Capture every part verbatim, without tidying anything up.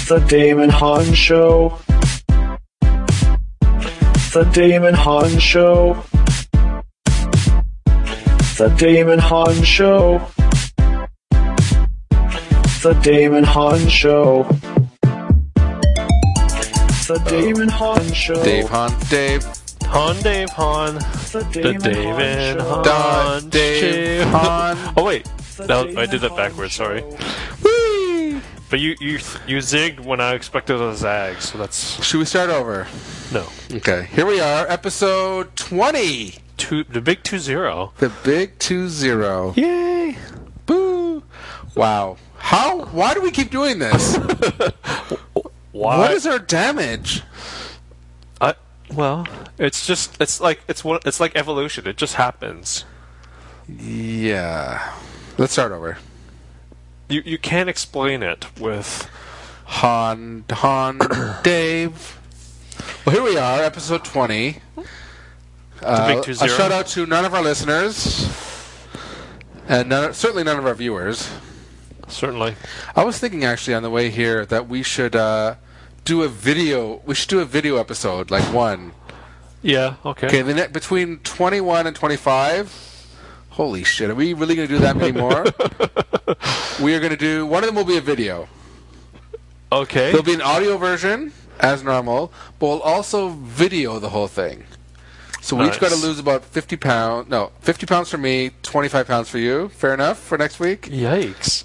The Damon Hahn Show. The Damon Hahn Show. The Damon Hahn Show. The Damon Hahn Show. The Damon Hahn Show. Dave Hahn, Dave. Hahn, Dave Hahn. The The Damon David Hahn Show. Hahn. Don, Dave Hahn. Oh wait, The no, Damon I did that Hahn backwards. Show. Sorry. Whee! But you you you zigged when I expected a zag, so that's Should we start over? no. Okay, here we are, episode twenty. Two the big two zero. The big two zero. Yay! Boo! Wow. How? Why do we keep doing this? Why? What is our damage? I well, it's just it's like it's one it's like evolution. It just happens. Yeah. Let's start over. You you can't explain it with Han, Han, Dave. Well, here we are, episode twenty. Uh, big two a zero. shout out to none of our listeners, and none, certainly none of our viewers. certainly. I was thinking actually on the way here that we should uh, do a video. We should do a video episode, like one. Yeah. Okay. Okay, the ne- between twenty-one and twenty-five. Holy shit! Are we really going to do that many more? We are going to do. One of them will be a video. Okay. There'll be an audio version as normal, but we'll also video the whole thing. So we each got to Nice. lose about fifty pounds. No, fifty pounds for me, twenty-five pounds for you. Fair enough for next week. Yikes.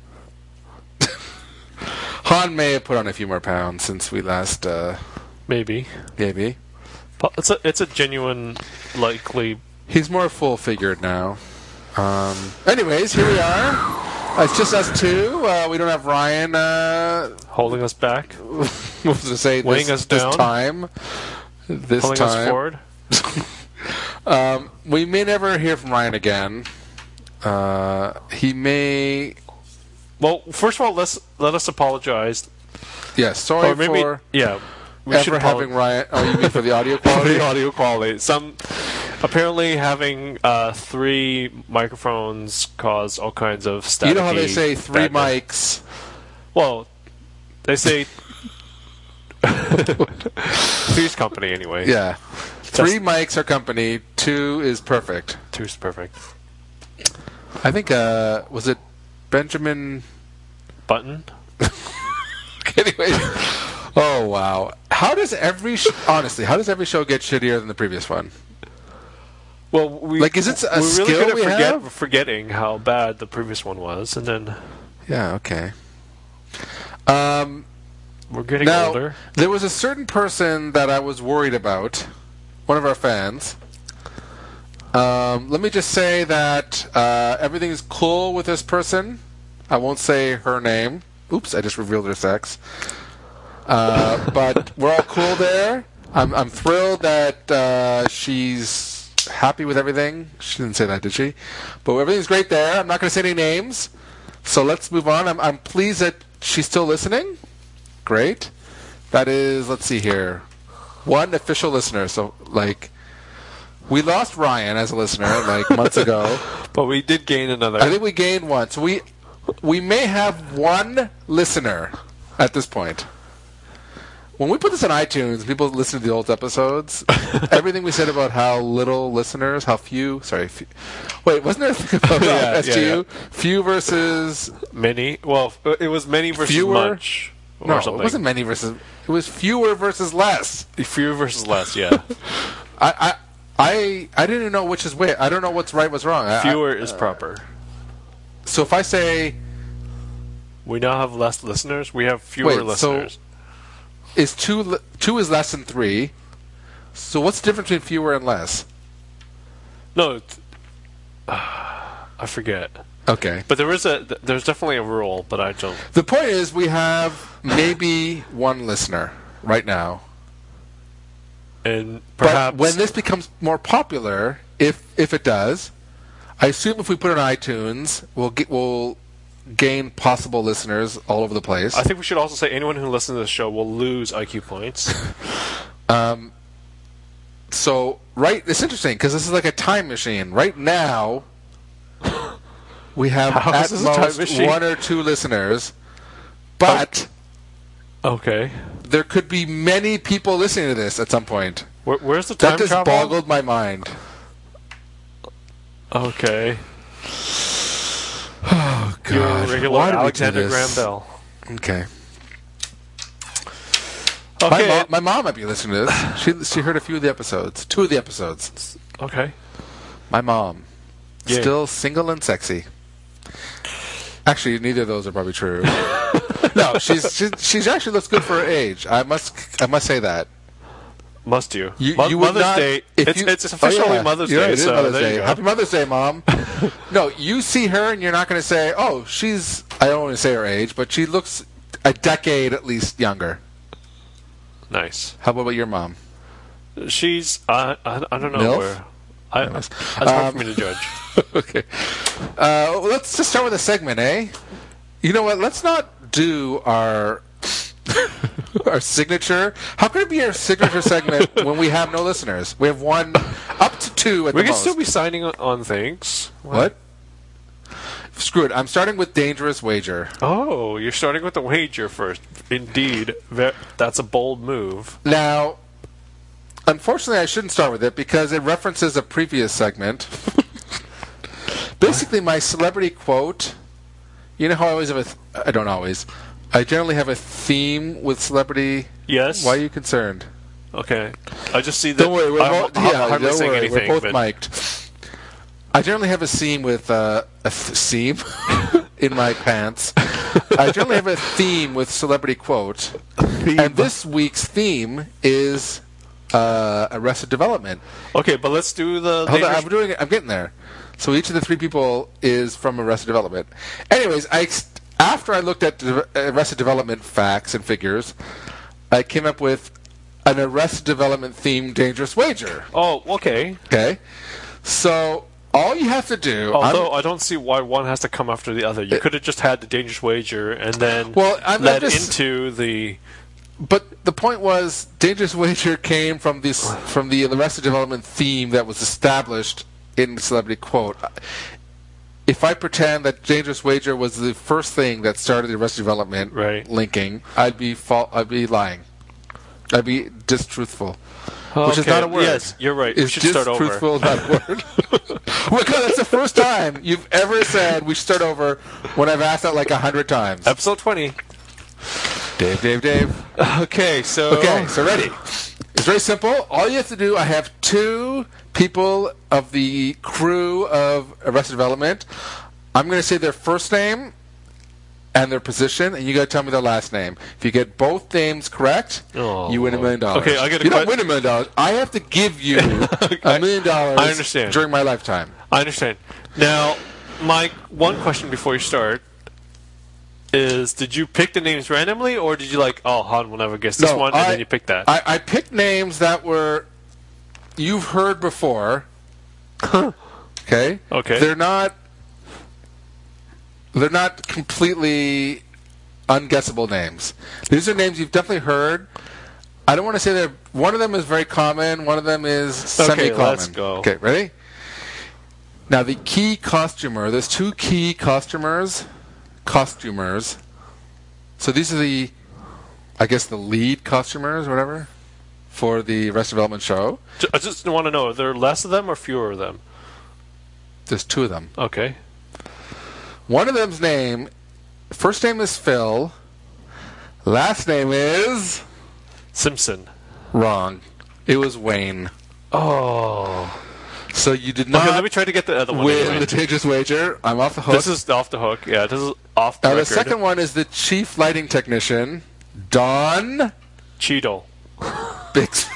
Han may have put on a few more pounds since we last, uh, Maybe. maybe. Po- It's a it's a genuine likely. He's more full-figured now. Um, anyways, here we are. Uh, it's just us two. Uh, we don't have Ryan. Uh, Holding us back, what was to say Weighing this, us this down. time. This pulling time. us forward. Um, we may never hear from Ryan again. Uh, he may. Well, first of all, let's let us apologize. Yes, sorry Or maybe, for yeah, we should ever having Ryan. Oh, you mean for the audio quality? the audio quality. Some apparently having uh, three microphones cause all kinds of staticky. You know how they say three badness. mics? Well, they say Three's company anyway. Yeah. Three mics are company. Two is perfect. Two's perfect. I think, uh, was it Benjamin? Button. Anyway. Oh, wow. How does every, sh- honestly, how does every show get shittier than the previous one? Well, we Like, is it a we're really skill good at we forget, have? forgetting how bad the previous one was, and then Yeah, okay. Um, we're getting now, older. there was a certain person that I was worried about, one of our fans. Um, let me just say that uh, everything is cool with this person. I won't say her name. Oops, I just revealed her sex. Uh, but we're all cool there. I'm, I'm thrilled that uh, she's happy with everything. She didn't say that, did she? But everything's great there. I'm not going to say any names. So let's move on. I'm, I'm pleased that she's still listening. Great. That is, let's see here, one official listener. So, like, we lost Ryan as a listener, like, months ago. But we did gain another. I think we gained one. So we we may have one listener at this point. When we put this on iTunes, people listen to the old episodes. Everything we said about how little listeners, how few. Sorry, few, wait, wasn't there a thing about Yeah, S G U? yeah, yeah. Few versus Many. Well, it was many versus Fewer? much. Or no, something. it wasn't many versus. It was fewer versus less. Fewer versus less. Yeah. I I I, I didn't even know which is which. I don't know what's right, what's wrong. I- Fewer I, is proper. so if I say We now have less listeners. We have fewer Wait, so- listeners. is two li- two is less than three, so what's the difference between fewer and less? No, it's, I forget. Okay. But there is a. th- There's definitely a rule, but I don't. The point is, we have maybe one listener right now. And perhaps But when this becomes more popular, if if it does, I assume if we put it on iTunes, we'll get we'll gain possible listeners all over the place. I think we should also say anyone who listens to this show will lose I Q points. Um, so right, it's interesting because this is like a time machine. Right now, we have How at is this a time most machine? one or two listeners, but Okay. There could be many people listening to this at some point. Where, where's the time That just travel? boggled my mind. Okay. Oh, Your God. regular Why did we do Alexander this? Graham Bell. Okay. My, Okay. mom, my mom might be listening to this. She she heard a few of the episodes. Two of the episodes. Okay. My mom. Yay. Still single and sexy. Actually, neither of those are probably true. No, she's she, she's actually looks good for her age. I must I must say that. Must you? You, Mo- you would Mother's not, Day. if It's, you- it's officially oh, yeah. Mother's You're Day. right, it is so Mother's there Day. you go. Happy Mother's Day, Mom. No, you see her and you're not going to say, "Oh, she's." I don't want to say her age, but she looks a decade at least younger. Nice. How about your mom? She's. Uh, I, I don't know MILF? where. I, Nice. It's hard Um, for me to judge. Okay. Uh, well, let's just start with a segment, eh? You know what? Let's not do our our signature. How could it be our signature segment when we have no listeners? We have one, up to two at We the can most. still be signing on, on things. What? Screw it. I'm starting with Dangerous Wager. Oh, you're starting with the wager first. Indeed, Ve- that's a bold move. Now, unfortunately, I shouldn't start with it because it references a previous segment. Basically, my celebrity quote. You know how I always have a. Th- I don't always. I generally have a theme with celebrity. Yes. Why are you concerned? Okay. I just see that. Don't worry. We're I'm, both, I'm yeah, hardly don't saying worry. anything. We're both but mic'd. I generally have a seam with uh, a th- seam in my pants. I generally have a theme with celebrity quote, and this week's theme is uh, Arrested Development. Okay, but let's do the. Hold on, dangerous- I'm doing it. I'm getting there. So each of the three people is from Arrested Development. Anyways, I ex- after I looked at de- Arrested Development facts and figures, I came up with an Arrested Development themed Dangerous Wager. Oh, okay. Okay, so all you have to do. Although I'm, I don't see why one has to come after the other. You could have just had the dangerous wager and then Well, I'm- led I'm just- into the. but the point was, Dangerous Wager came from this from the Arrested Development theme that was established in Celebrity Quote. If I pretend that Dangerous Wager was the first thing that started the Arrested Development Right. linking, I'd be fa- I'd be lying. I'd be distruthful. Which is Okay, not a word. Yes, you're right. We Is should start over. distruthful not a word? Because that's the first time you've ever said we should start over when I've asked that like a hundred times. Episode twenty. Dave, Dave, Dave. Okay, so. Okay, so ready. It's very simple. All you have to do, I have two people of the crew of Arrested Development. I'm going to say their first name and their position, and you got to tell me their last name. If you get both names correct, Oh. you win a million dollars. Okay, I get a You don't que- win a million dollars. I have to give you a million dollars I understand. during my lifetime. I understand. Now, Mike, one question before you start is: did you pick the names randomly, or did you like, oh, Han will never guess this No, one, and I- then you picked that? I, I picked names that were you've heard before. Okay. Okay. They're not. They're not completely unguessable names. These are names you've definitely heard. I don't want to say they're. One of them is very common. One of them is Okay, semi-common. let's go. Okay, ready? Now the key costumer. There's two key costumers. Costumers. So these are the, I guess the lead costumers, or whatever, for the Arrested Development show. Ju- I just want to know: are there less of them or fewer of them? There's two of them. Okay. One of them's name, first name is Phil. Last name is Simpson. wrong. It was Wayne. Oh. So you did not Okay, let me try to get the other one. win anyway. the Dangerous Wager. I'm off the hook. This is off the hook. Yeah, this is off the now the record. second one is the chief lighting technician, Don Cheadle. Bix-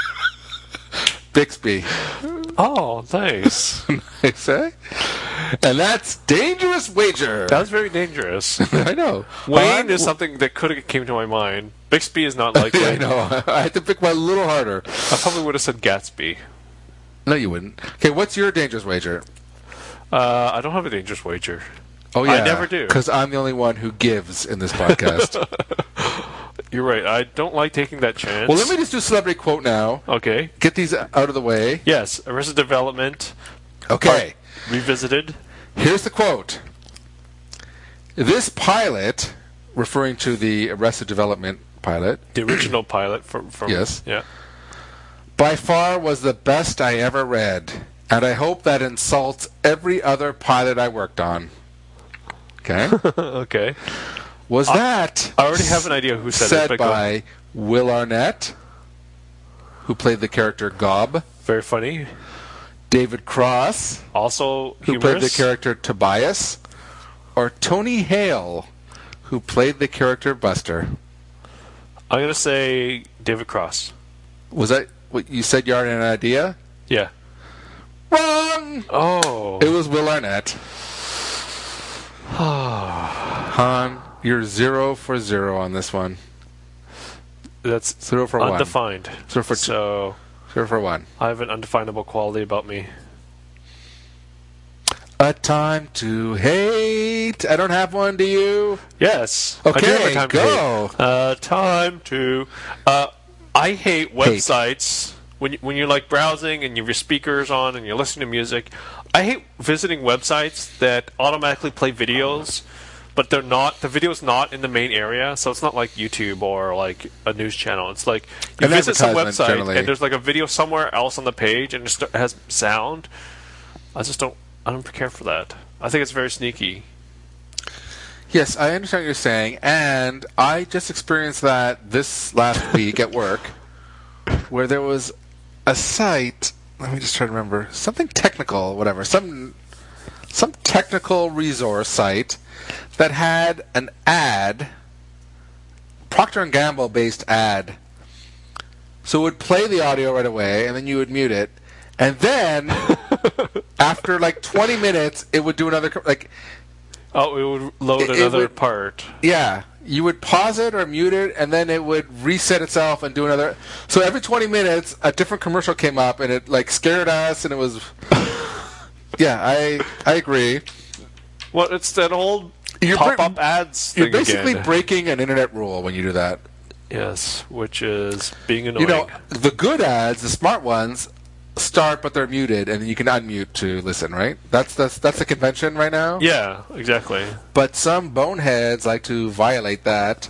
Bixby. Oh, nice. Nice, eh? And that's Dangerous Wager. That was very dangerous. I know. Wayne Han- is something that could have came to my mind. Bixby is not likely. Yeah, I know. I had to pick one a little harder. I probably would have said Gatsby. No, you wouldn't. Okay, what's your Dangerous Wager? Uh, I don't have a dangerous wager. Oh, I yeah. never do. Because I'm the only one who gives in this podcast. You're right. I don't like taking that chance. Well, let me just do Celebrity Quote now. Okay. Get these out of the way. Yes, Arrested Development Okay. revisited. Here's the quote. This pilot, referring to the Arrested Development pilot. The original pilot from, from Yes. Yeah. By far was the best I ever read, and I hope that insults every other pilot I worked on. Okay? Okay. Was that I already have an idea who said, said it, but go by Will Arnett, who played the character Gob, very funny. David Cross, Also who humorous. played the character Tobias, or Tony Hale, who played the character Buster? I'm going to say David Cross. Was that what you said? You already had an idea? Yeah. Wrong! Oh. It was Will Arnett. Han, you're zero for zero on this one. That's Zero for one. undefined. Zero for two. So Zero for one. I have an undefinable quality about me. A time to hate. I don't have one. Do you? Yes. I do have Okay, a time go. To hate. Uh, time to. Uh, I hate websites when you, when you're like browsing and you have your speakers on and you're listening to music. I hate visiting websites that automatically play videos, but they're not. The video's not in the main area, so it's not like YouTube or like a news channel. It's like you An visit some advertisement, website generally. and there's like a video somewhere else on the page and it st- has sound. I just don't. I don't care for that. I think it's very sneaky. Yes, I understand what you're saying, and I just experienced that this last week at work, where there was a site. Let me just try to remember something technical, whatever, some some technical resource site that had an ad, Procter and Gamble based ad. So it would play the audio right away, and then you would mute it, and then after like twenty minutes, it would do another co- like. Oh, it would load It- it another would- part. Yeah, you would pause it or mute it, and then it would reset itself and do another. So every twenty minutes, a different commercial came up, and it like scared us, and it was. Yeah, I I agree. Well, it's that old You're pop-up bre- ads You're thing basically again. breaking an internet rule when you do that. Yes, which is being annoying. You know, the good ads, the smart ones, start but they're muted, and you can unmute to listen. Right? That's that's that's the convention right now. Yeah, exactly. But some boneheads like to violate that.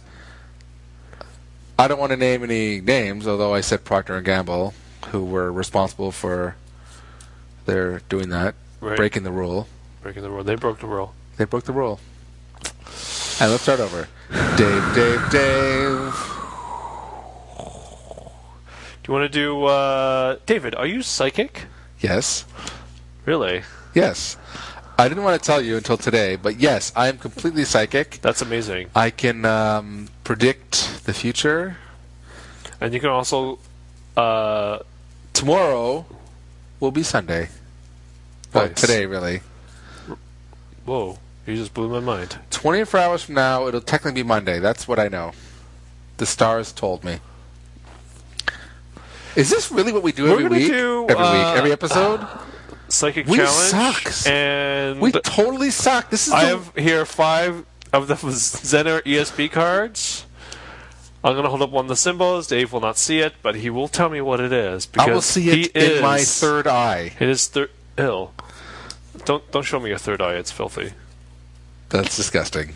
I don't want to name any names, although I said Procter and Gamble, who were responsible for their doing that, Right. breaking the rule. Breaking the rule. They broke the rule. They broke the rule. And let's start over. Dave, Dave, Dave. Do you want to do... Uh, David, are you psychic? Yes. Really? Yes. I didn't want to tell you until today, but yes, I am completely psychic. That's amazing. I can um, predict the future. And you can also... Uh, Tomorrow will be Sunday. Well, Nice. today, really. whoa, you just blew my mind. twenty-four hours from now, it'll technically be Monday. That's what I know. The stars told me. Is this really what we do We're every gonna week? do, every uh, week? Every episode? Psychic We challenge. suck. And We totally suck. This is I the... have here five of the Zener E S P cards. I'm going to hold up one of the symbols. Dave will not see it, but he will tell me what it is. I will because see he it in is, my third eye. It is thir- ill. Don't don't show me your third eye. It's filthy. That's disgusting.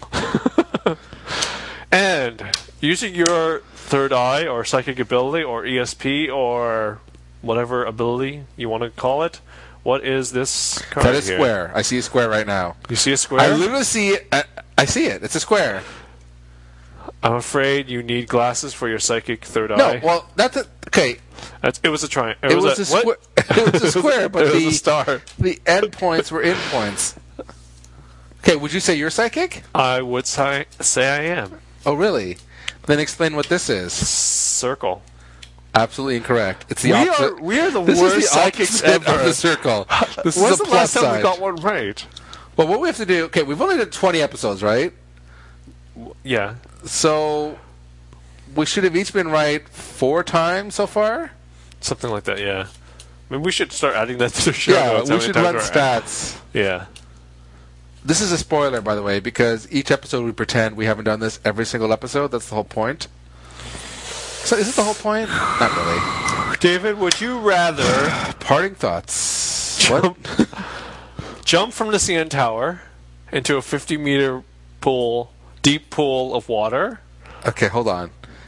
And using your third eye or psychic ability or E S P or whatever ability you want to call it, what is this card That is here? square. I see a square right now. You see a square? I literally see it. I, I see it. It's a square. I'm afraid you need glasses for your psychic third No, eye. well, that's a... Okay, That's, it was a triangle. it was a square. It was a square, but it was the a star. the end points were in points. Okay, would you say you're psychic? I would say, say I am. Oh, really? Then explain what this is. Circle. Absolutely incorrect. It's the we opposite. are we are the this worst is the psychics opposite ever. of the circle. This When's is a the plus last time side. we got one right? Well, what we have to do... Okay, we've only done twenty episodes, right? Yeah. So we should have each been right four times so far? Something like that, yeah. I mean, we should start adding that to the show. Yeah, notes, how we many should times run we're at. stats. Yeah. This is a spoiler, by the way, because each episode we pretend we haven't done this every single episode. That's the whole point. So is it the whole point? Not really. David, would you rather Parting thoughts. What? jump, jump from the C N Tower into a fifty meter pool, deep pool of water? Okay, hold on.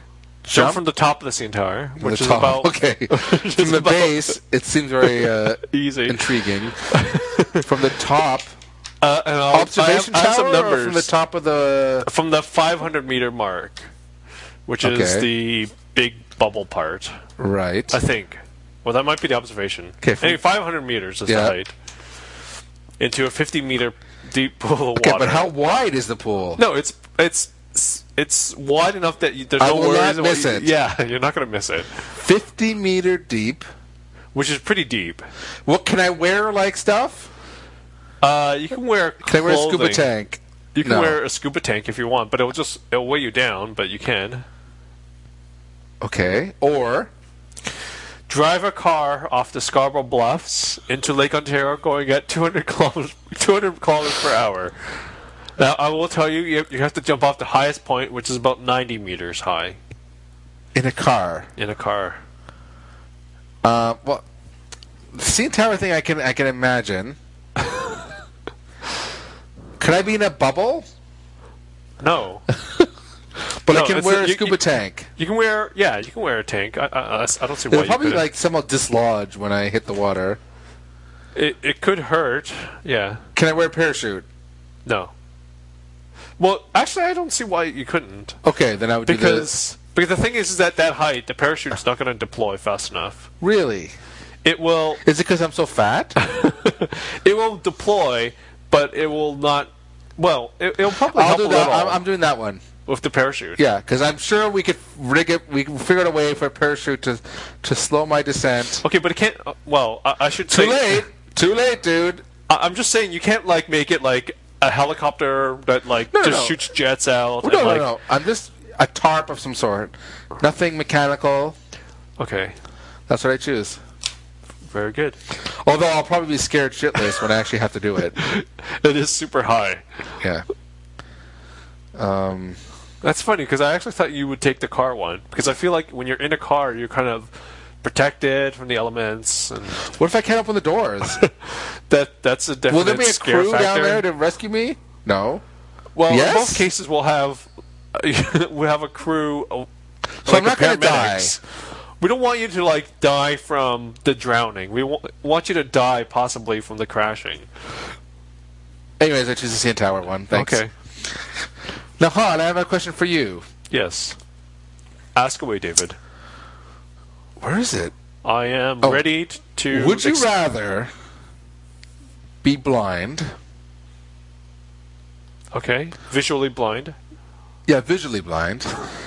Jump from the top of the C N Tower, From which the is top. about Okay. From the about- base, it seems very uh, easy. intriguing. From the top, Uh, and I'll, observation I have, I have tower, some numbers or from the top of the. from the five hundred meter mark, which is Okay. the big bubble part. Right. I think. Well, that might be the observation. 'Kay, from- Anyway, five hundred meters is Yeah. the height. Into a fifty meter deep pool of Okay, water. but how wide is the pool? No, it's it's it's wide enough that you, there's I no will worries not about miss you- it. Yeah, you're not going to miss it. fifty meter deep. Which is pretty deep. What can I wear like stuff? Uh, you can wear Can I wear a scuba clothing. tank? You can No. wear a scuba tank if you want, but it'll just it'll weigh you down. But you can Okay. Or drive a car off the Scarborough Bluffs into Lake Ontario, going at two hundred kilometers two hundred kilometers per hour. Now, I will tell you, you you have to jump off the highest point, which is about ninety meters high, in a car. in a car. Uh, well, the C N Tower thing I can I can imagine. Could I be in a bubble? No, But No, I can it's wear a- a you- scuba you- yeah. you can wear yeah, you can wear a tank. I I, I don't see why It'll you probably couldn't. like somewhat dislodge when I hit the water. It it could hurt. Yeah. Can I wear a parachute? No. Well, actually, I don't see why you couldn't. Okay, then I would do Because because the thing is, is that that height, the parachute's not going to deploy fast enough. the, really. It will Is it because I'm so fat? it will deploy, but it will not. Well, it, it'll probably I'll help do a that. little I'm, I'm doing that one. with the parachute. Yeah, because I'm sure we could rig it. We can figure out a way for a parachute to to slow my descent. Okay, but it can't. Uh, well, I, I should Too say late. Too late, dude. I, I'm just saying you can't like make it like a helicopter that like No, no, just no. shoots jets out. No, and, no, like, no. I'm just a tarp of some sort. Nothing mechanical. Okay, That's what I choose. very good. Although I'll probably be scared shitless when I actually have to do it. It is super high. Yeah. Um. That's funny because I actually thought you would take the car one because I feel like when you're in a car, you're kind of protected from the elements, and What if I can't open the doors? that that's a definite Will there be a scare crew factor. down there to rescue me? No. Well, Yes? in both cases, we'll have we have a crew. uh, So like I'm not a gonna die. paramedics. We don't want you to like die from the drowning. We wa- want you to die possibly from the crashing. Anyways, I choose the C N Tower one. Thanks. Okay. Now, Han, I have a question for you. Yes. Ask away, David. Where is it? I am Oh. ready t- to. Would you ex- rather be blind? Okay. Visually blind. Yeah, visually blind.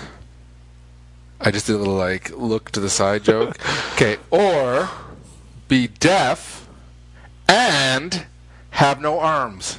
I just did a little like look to the side joke. Okay, or be deaf and have no arms.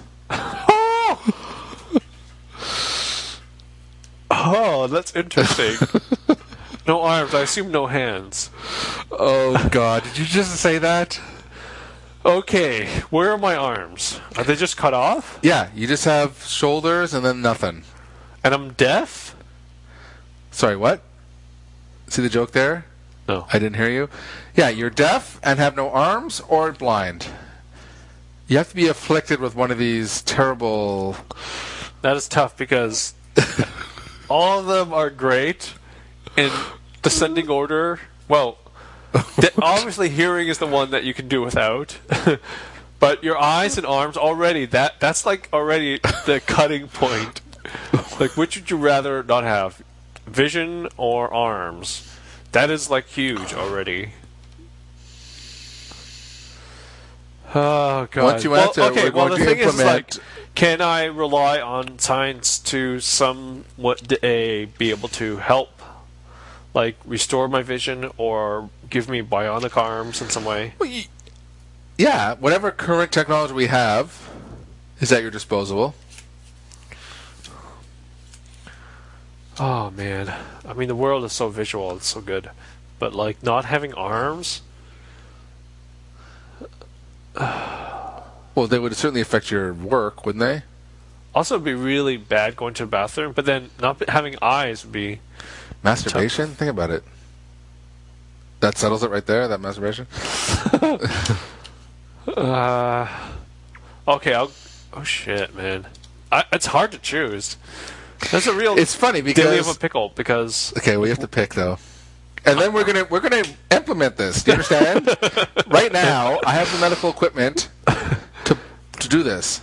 Oh, that's interesting. No arms. I assume no hands. Oh God! Did you just say that? Okay. Where are my arms? Are they just cut off? Yeah, you just have shoulders and then nothing. And I'm deaf? Sorry, what? See the joke there? No. I didn't hear you. Yeah, you're deaf and have no arms or blind. You have to be afflicted with one of these terrible. That is tough because all of them are great in descending order. Well, de- obviously hearing is the one that you can do without. But your eyes and arms already that that's like already the cutting point. Like which would you rather not have? Vision or arms? That is like huge already. Oh god. Once you well, answer, okay, we're well going the to thing is, implement- like, can I rely on science to somewhat a be able to help, like restore my vision or give me bionic arms in some way? Well, you- yeah, whatever current technology we have is at your disposal. Oh man, I mean the world is so visual, it's so good, but like not having arms. Well, they would certainly affect your work, wouldn't they? Also, it'd be really bad going to the bathroom, but then not b- having eyes would be. Masturbation? Think about it. That settles it right there, that masturbation. Uh, okay, I'll. Oh shit, man, I, it's hard to choose. That's a real. It's funny daily because of a pickle because okay, we have to pick though, and then we're gonna we're gonna implement this. Do you understand? Right now, I have the medical equipment to to do this.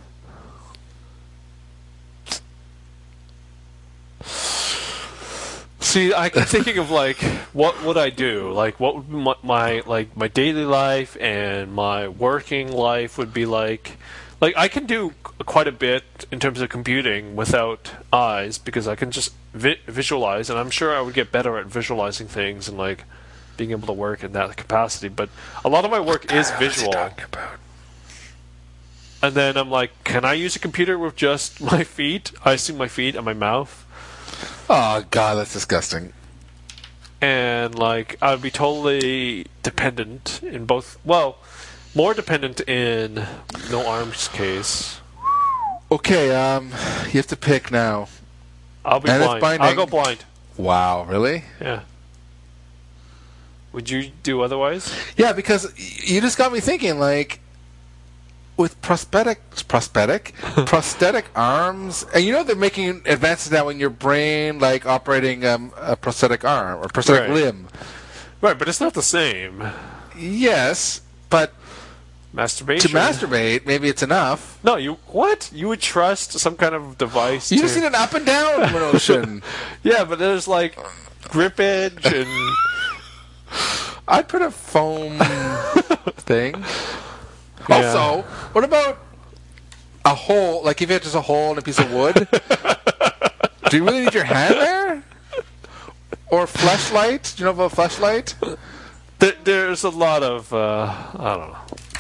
see, I keep thinking of like what would I do? Like what would my, my like my daily life and my working life would be like. Like, I can do quite a bit in terms of computing without eyes because I can just vi- visualize, and I'm sure I would get better at visualizing things and, like, being able to work in that capacity. But a lot of my work is visual. And then I'm like, can I use a computer with just my feet? I assume my feet and my mouth. Oh, God, that's disgusting. And, like, I would be totally dependent in both... Well... More dependent in no arms case. Okay, um, you have to pick now. I'll be and blind. It's binding. I'll go blind. Wow, really? Yeah. Would you do otherwise? Yeah, because you just got me thinking, like, with prosthetic, prosthetic, prosthetic arms, and you know they're making advances now in your brain, like operating um, a prosthetic arm or prosthetic Right. limb. Right, but it's not the same. Yes, but Masturbation. to masturbate, maybe it's enough. No, you what? You would trust some kind of device? You to... just need an up and down motion. Yeah, but there's like grippage and. I'd put a foam thing. Yeah. Also, what about a hole? Like if you had just a hole in a piece of wood, do you really need your hand there? Or a fleshlight? Do you know about a fleshlight? There, there's a lot of uh, I don't know.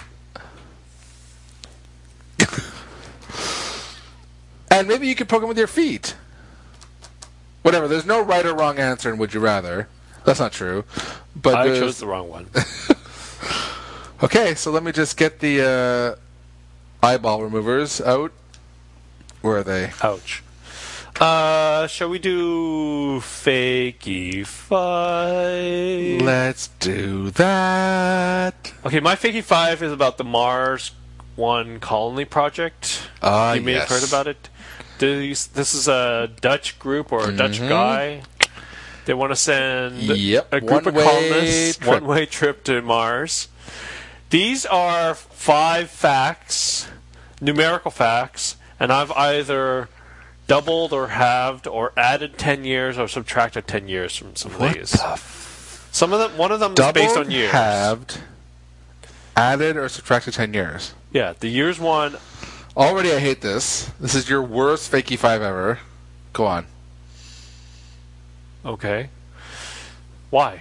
And maybe you could program with your feet. Whatever. There's no right or wrong answer in Would You Rather. That's not true. But I there's- chose the wrong one. Okay, so let me just get the uh, eyeball removers out. Where are they? Ouch. Uh, shall we do fakey five? Let's do that. Okay, my fakey five is about the Mars One Colony project. Ah, you may yes. have heard about it. These, this is a Dutch group or a Dutch Mhm. guy. They want to send Yep, a group of one-way colonists trip. one-way trip to Mars. These are five facts, numerical facts, and I've either doubled or halved or added ten years or subtracted ten years from some of What these. the f- Some of them, one of them is Doubled, based on years. halved, added, or subtracted ten years. Yeah, the years one. Already I hate this. This is your worst fakey five ever. Go on. Okay. Why?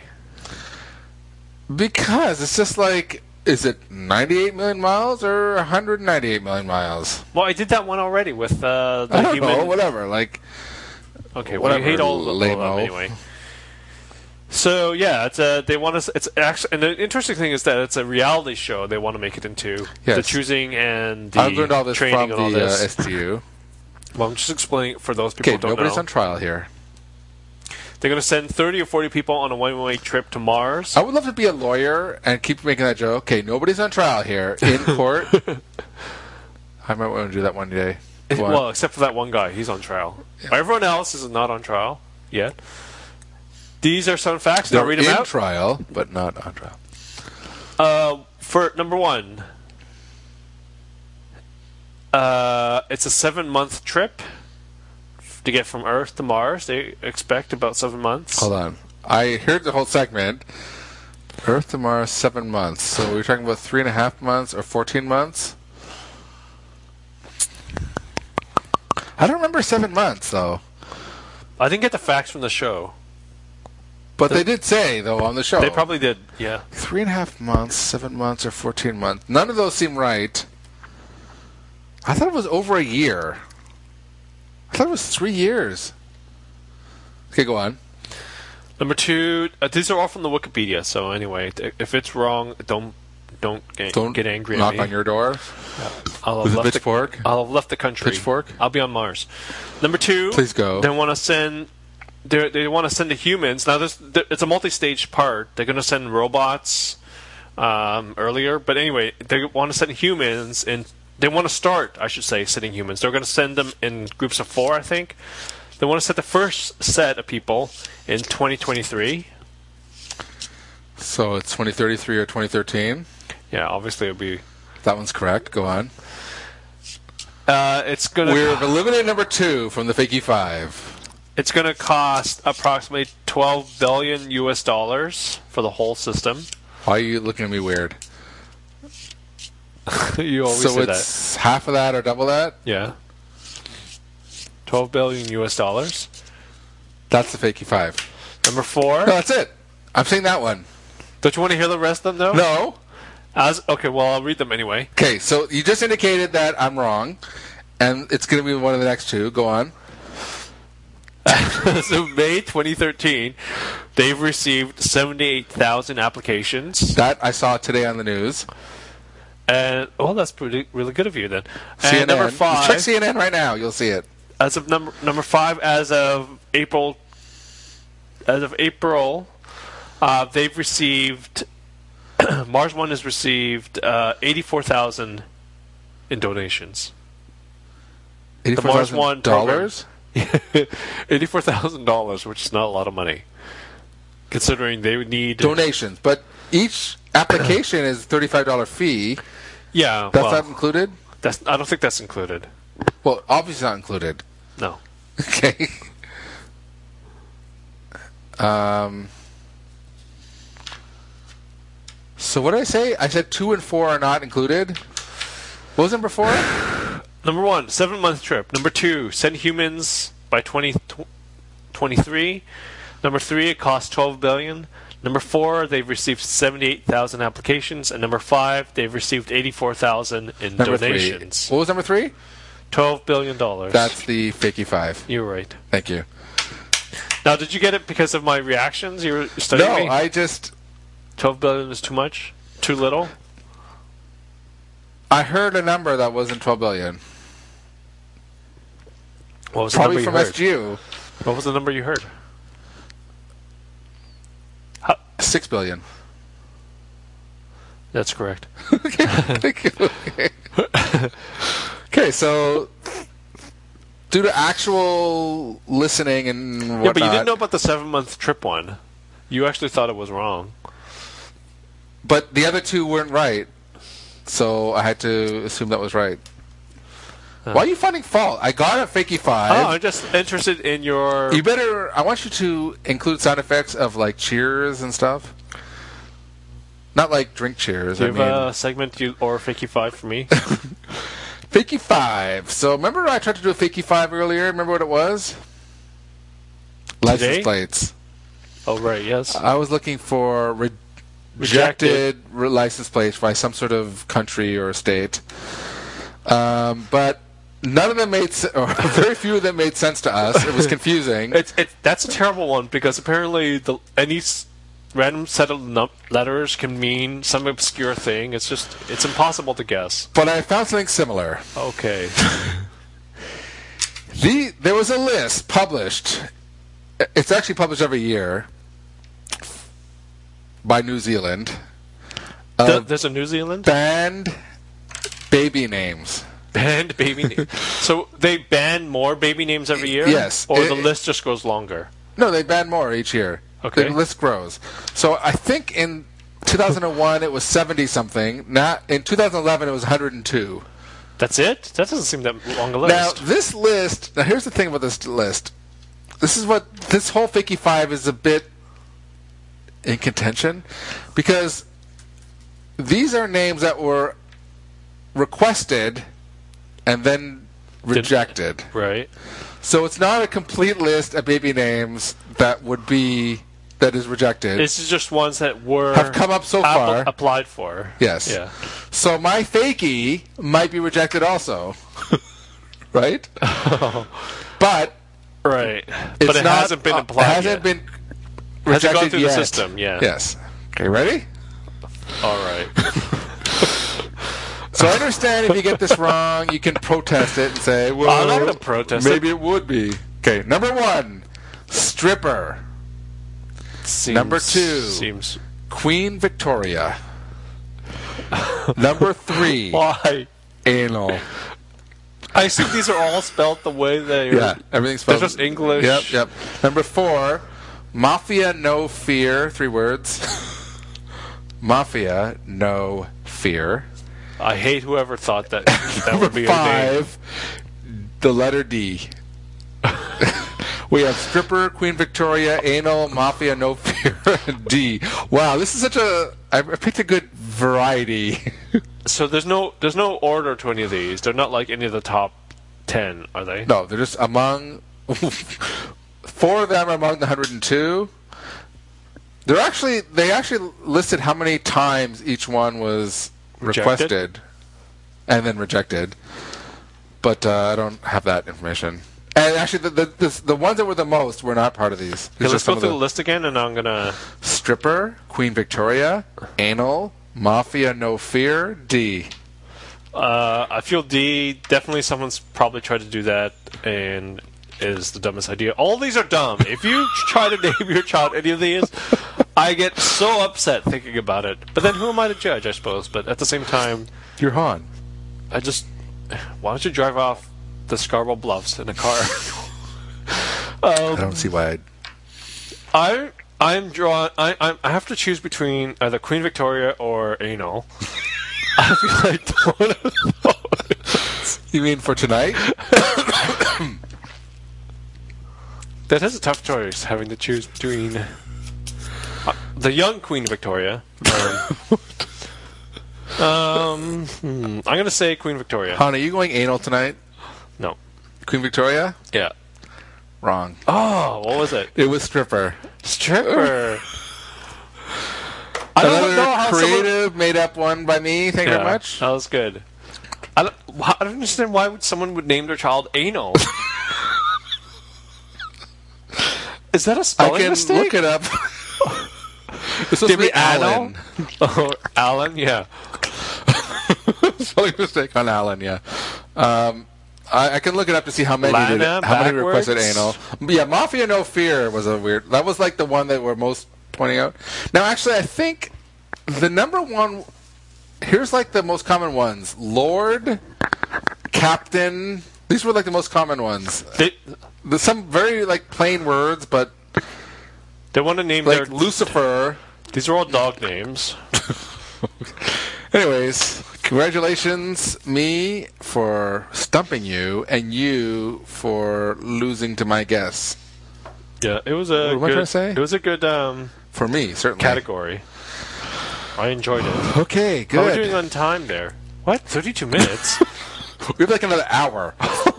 Because it's just like, is it ninety-eight million miles or one hundred ninety-eight million miles? Well, I did that one already with uh, the I don't human. know, whatever. Like, Okay, well, you Whatever, hate all of, all of them lame-o. anyway. So yeah, it's a, they want us. It's actually, and the interesting thing is that it's a reality show. They want to make it into Yes. the choosing and the I've learned all this training from and all the uh, this. S T U. Well, I'm just explaining for those people Okay, who don't nobody's know. on trial here. They're going to send thirty or forty people on a one-way trip to Mars. I would love to be a lawyer and keep making that joke. Okay, nobody's on trial here in court. I might want to do that one day. Go on. Well, except for that one guy, he's on trial. Everyone else is not on trial yet. These are some facts. and I'll They're read them in out. trial, but not on trial. Uh, for number one, uh, it's a seven-month trip to get from Earth to Mars. They expect about seven months. Hold on. I heard the whole segment. Earth to Mars, seven months. So we're talking about three and a half months or fourteen months? I don't remember seven months, though. I didn't get the facts from the show. But they did say, though, on the show. They probably did. Yeah. Three and a half months, seven months, or fourteen months. None of those seem right. I thought it was over a year. I thought it was three years. Okay, go on. Number two, uh, these are all from the Wikipedia. So anyway, th- if it's wrong, don't don't get, Don't get angry knock at me. on your door. I'll with have a left pitchfork. The, I'll have left the country. Pitchfork? I'll be on Mars. Number two, Please go. They want to send. They they want to send the humans. Now, there's, there, it's a multi-stage part. They're going to send robots um, earlier, but anyway, they want to send humans in they want to start, I should say, sending humans. They're going to send them in groups of four, I think. They want to set the first set of people in twenty twenty-three. So it's twenty thirty-three or twenty thirteen? Yeah, obviously it'll be... That one's correct. Go on. Uh, it's going to... We're eliminating number two from the Fakey Five. It's going to cost approximately twelve billion U S dollars for the whole system. Why are you looking at me weird? You always so say it's that. half of that or double that? Yeah. twelve billion U S dollars. That's the Fakey Five. Number four. No, that's it. I'm saying that one. Don't you want to hear the rest of them, though? No. As Okay, well, I'll read them anyway. Okay, so you just indicated that I'm wrong, and it's going to be one of the next two. Go on. So May twenty thirteen, they've received seventy-eight thousand applications. That I saw today on the news. And well, that's pretty really good of you then. C N N. And number five, Check C N N right now. You'll see it. as of number number five, as of April, as of April, uh, they've received. Mars One has received uh, eighty-four thousand in donations. Eighty-four Mars thousand One dollars. eighty-four thousand dollars, which is not a lot of money, considering they would need Donations, but each application is thirty-five dollar fee. Yeah, That's well, not included. that's. I don't think that's included. Well, obviously not included. No. Okay. Um. So what did I say? I said two and four are not included. What was number four? Number one, seven month trip. Number two, send humans by twenty twenty-three. Number three, it costs twelve billion. Number four, they've received seventy-eight thousand applications, and number five, they've received eighty-four thousand in Number donations. three. What was number three? Twelve billion dollars. That's the Fakey Five. You're right. Thank you. Now, did you get it because of my reactions? You were studying No, me? I just Twelve billion is too much. Too little. I heard a number that wasn't twelve billion. What was Probably the from number you S G U. heard? What was the number you heard? Six billion. That's correct. Okay, thank you. Okay. Okay, so due to actual listening and whatnot, Yeah, but you didn't know about the seven-month trip one. You actually thought it was wrong. but the other two weren't right, so I had to assume that was right. Huh. Why are you finding fault? I got a Fakey Oh, Five. I'm just interested in your... You better. I want you to include sound effects of like cheers and stuff. Not like drink cheers. Do I you mean, have a segment you, or a Fakey Five for me? Fakey Five. So remember, I tried to do a Fakey Five earlier. Remember what it was? License Today? plates. Oh, right, yes. I was looking for re- Rejected. rejected re- license plates by some sort of country or state, um, but none of them made, se- or very few of them made sense to us. It was confusing. It's it. That's a terrible one because apparently the any s- random set of num- letters can mean some obscure thing. It's just it's impossible to guess. But I found something similar. Okay. The there was a list published. It's actually published every year by New Zealand Th- of There's a New Zealand banned baby names. banned baby name. So they ban more baby names every year. Yes. Or It- the list just goes longer. No, they ban more each year. Okay. The list grows. So I think in two thousand one it was seventy something. Now in two thousand eleven it was one hundred two. That's it. That doesn't seem that long a Now list. this list. Now here's the thing about this list. This is what this whole Fakey Five is a bit in contention because these are names that were requested and then rejected. Right. So it's not a complete list of baby names that would be that is rejected. This is just ones that were Have come up so app- far. applied for. Yes. Yeah. So my Fakey might be rejected also. Right? But Right. it's But it not, hasn't been uh, applied It hasn't yet. been Hasn't rejected gone through yet. the system. Yeah. Yes. Okay, ready? All right. So I understand if you get this wrong, you can protest it and say, well, I'm not gonna protest it. maybe it would be. Okay, number one, stripper. Seems, Number two. Seems. Queen Victoria. Number three, Why? Anal. I assume these are all spelled the way they are. Yeah, everything's spelled. They're just English. Yep, yep. Number four, Mafia No Fear. Three words. Mafia No Fear. I hate whoever thought that that would be Five, the letter D. We have stripper, Queen Victoria, anal, mafia, no fear, D. Wow, this is such a. I picked a good variety. a name. So there's no there's no order to any of these. They're not like any of the top ten, are they? No, they're just among. Four of them are among the one hundred two. They're actually they actually listed how many times each one was Rejected? requested and then rejected. But uh, I don't have that information. And actually, the, the the the ones that were the most were not part of these. It's Okay, let's just go some of through the the list again, and I'm gonna. stripper, Queen Victoria, anal, mafia, no fear, D. Uh, I feel D. Definitely, someone's probably tried to do that, and is the dumbest idea. All these are dumb. If you try to name your child any of these, I get so upset thinking about it. But then, who am I to judge? I suppose. But at the same time, You're Han. I just. Why don't you drive off the Scarborough Bluffs in a car? I um, don't see why. I'd... I I'm drawn. I I'm, I have to choose between either Queen Victoria or anal. I feel like one of those. You mean for tonight? That is a tough choice, having to choose between uh, the young Queen Victoria. Um, um hmm, I'm gonna say Queen Victoria. Han, are you going anal tonight? No. Queen Victoria? Yeah. Wrong. Oh, what was it? It was stripper. Stripper. I don't Another know how creative, someone... made-up one by me. Thank you Yeah, very much. that was good. I don't, I don't understand why would someone would name their child anal. Is that a I spelling can mistake? look it up. It's supposed to be Alan. Oh, Alan, yeah. Spelling mistake on Alan, yeah. Um, I, I can look it up to see how many did, Lana, how many backwards? requested anal. Yeah, Mafia No Fear was a weird. That was like the one that we're most pointing out. Now, actually, I think the number one. Here's like the most common ones: Lord, Captain. These were like the most common ones. They, There's some very like plain words, but they want to name like their... Lucifer. These are all dog names. Anyways, congratulations, me, for stumping you, and you for losing to my guess. Yeah, it was a What am I good... trying to say? It was a good um, For me, certainly. category. I enjoyed it. Okay, How are we good. doing on time there? What? thirty-two minutes? We have like another hour.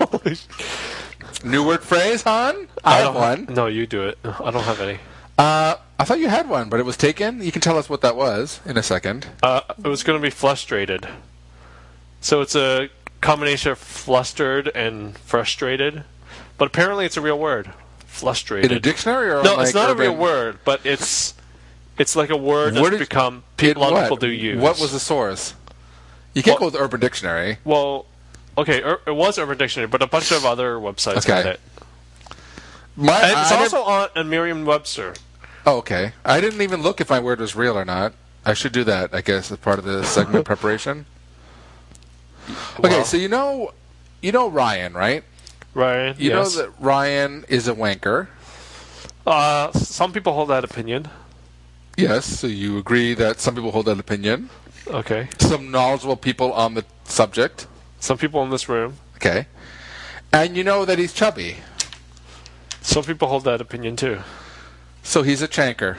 New word phrase, Han? I, I have don't one. No, you do it. I don't have any. Uh, I thought you had one, but it was taken. You can tell us what that was in a second. Uh, it was going to be frustrated. So it's a combination of flustered and frustrated. But apparently it's a real word. Frustrated. In a dictionary or No, like it's not urban... a real word, but it's it's like a word that's What did- become It a lot of what? people do use. What was the source? You can't Well- go with Urban Dictionary. Well, okay, ur- it was Urban Dictionary, but a bunch of other websites Okay. had it. My, And it's I also didn't- on, on Merriam-Webster. Oh, okay. I didn't even look if my word was real or not. I should do that, I guess, as part of the segment preparation. Okay, Well. so you know, you know Ryan, right? Right. You yes. know that Ryan is a wanker. Uh, some people hold that opinion. Yes, so you agree that some people hold that opinion. Okay. Some knowledgeable people on the subject. Some people in this room. Okay. And you know that he's chubby. Some people hold that opinion too. So he's a chanker.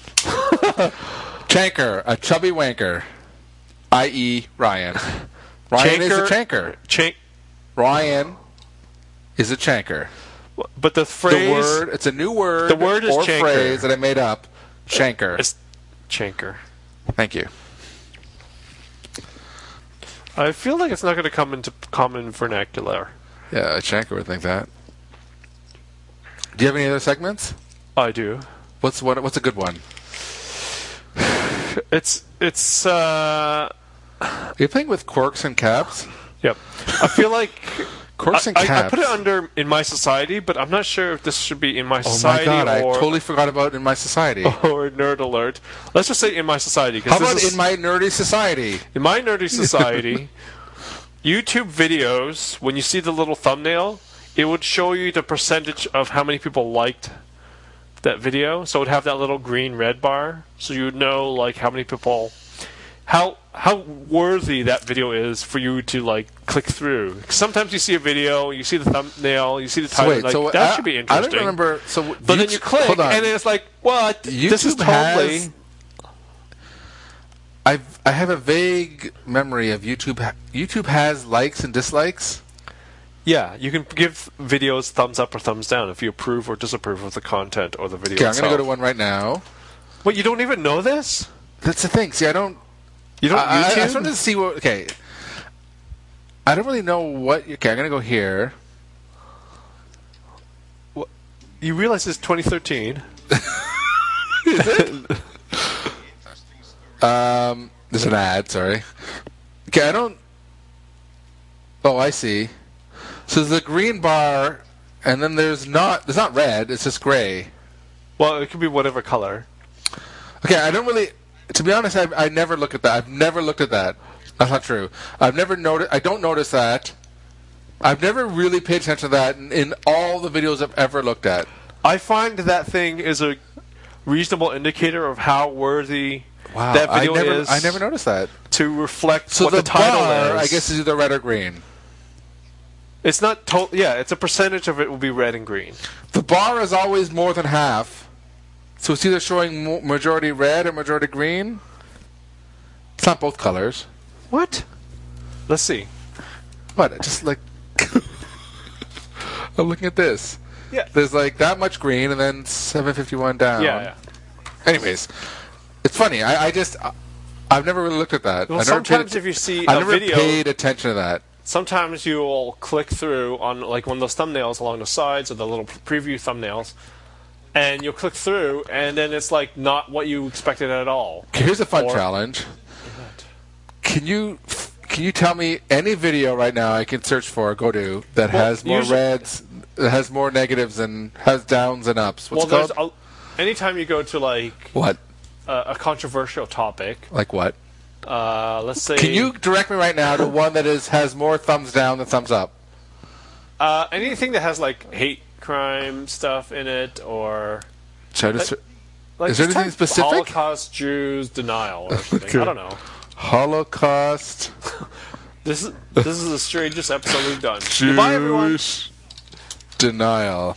Chanker, a chubby wanker. that is. Ryan. Ryan is a chanker. Chank. Ryan is a chanker. But the phrase. The word, it's a new word The word is or chanker. phrase that I made up. Chanker. It's chanker. Thank you. I feel like it's not going to come into common vernacular. Yeah, a chanker would think that. Do you have any other segments? I do. What's one? What's a good one? It's it's. uh... Are you playing with corks and caps? Yep. I feel like. Corks I, and I, caps. I put it under In My Society, but I'm not sure if this should be In My Oh my Society god! I or totally forgot about In My Society. or Nerd Alert. Let's just say In My Society. 'cause How this about is- In My Nerdy Society? in my nerdy society, YouTube videos, when you see the little thumbnail, it would show you the percentage of how many people liked that video. So it would have that little green red bar, so you would know like how many people, how how worthy that video is for you to like click through. Sometimes you see a video, you see the thumbnail, you see the So title, wait, like so that I, should be I interesting. don't remember. So, but then you click, hold on. and then it's like, what? This is YouTube totally. has- I I have a vague memory of YouTube. Ha- YouTube has likes and dislikes. Yeah, you can give videos thumbs up or thumbs down if you approve or disapprove of the content or the video Okay, I'm itself. going to go to one right now. What, you don't even know this? That's the thing. See, I don't. You don't I, I, I YouTube? just wanted to see what. Okay. I don't really know what. Okay, I'm going to go here. You realize it's twenty thirteen. Um, there's an ad. Sorry. Okay, I don't. Oh, I see. So there's a green bar, and then there's not. There's not red. It's just gray. Well, it could be whatever color. Okay, I don't really. To be honest, I I never look at that. I've never looked at that. That's not true. I've never noticed. I don't notice that. I've never really paid attention to that in, in all the videos I've ever looked at. I find that thing is a reasonable indicator of how worthy Wow, that video I never, is. I never noticed that. To reflect So what the, the, title bar, is. I guess, is either red or green. It's not total. Yeah, it's a percentage of it will be red and green. The bar is always more than half, so it's either showing mo- majority red or majority green. It's not both colors. What? Let's see. What? Just like I'm looking at this. Yeah. There's like that much green, and then seven fifty-one down. Yeah, yeah. Anyways, it's funny. I, I just I, I've never really looked at that. Well, I never sometimes paid, if you see I a never video, paid attention to that. sometimes you'll click through on like one of those thumbnails along the sides or the little preview thumbnails, and you'll click through, and then it's like not what you expected at all. Okay, here's a fun Or- challenge. Can you can you tell me any video right now I can search for or go to that Well, has more usually- reds, that has more negatives, and has downs and ups? What's well, it there's called? a, anytime you go to like What? a, a controversial topic, Like what? uh, let's say, Can you direct me right now to one that is has more thumbs down than thumbs up? uh, anything that has like hate crime stuff in it, or Should I just like Is there just anything type specific? Holocaust Jews denial or something? Okay. I don't know. Holocaust This is this is the strangest episode we've done. Goodbye, everyone. Jewish denial?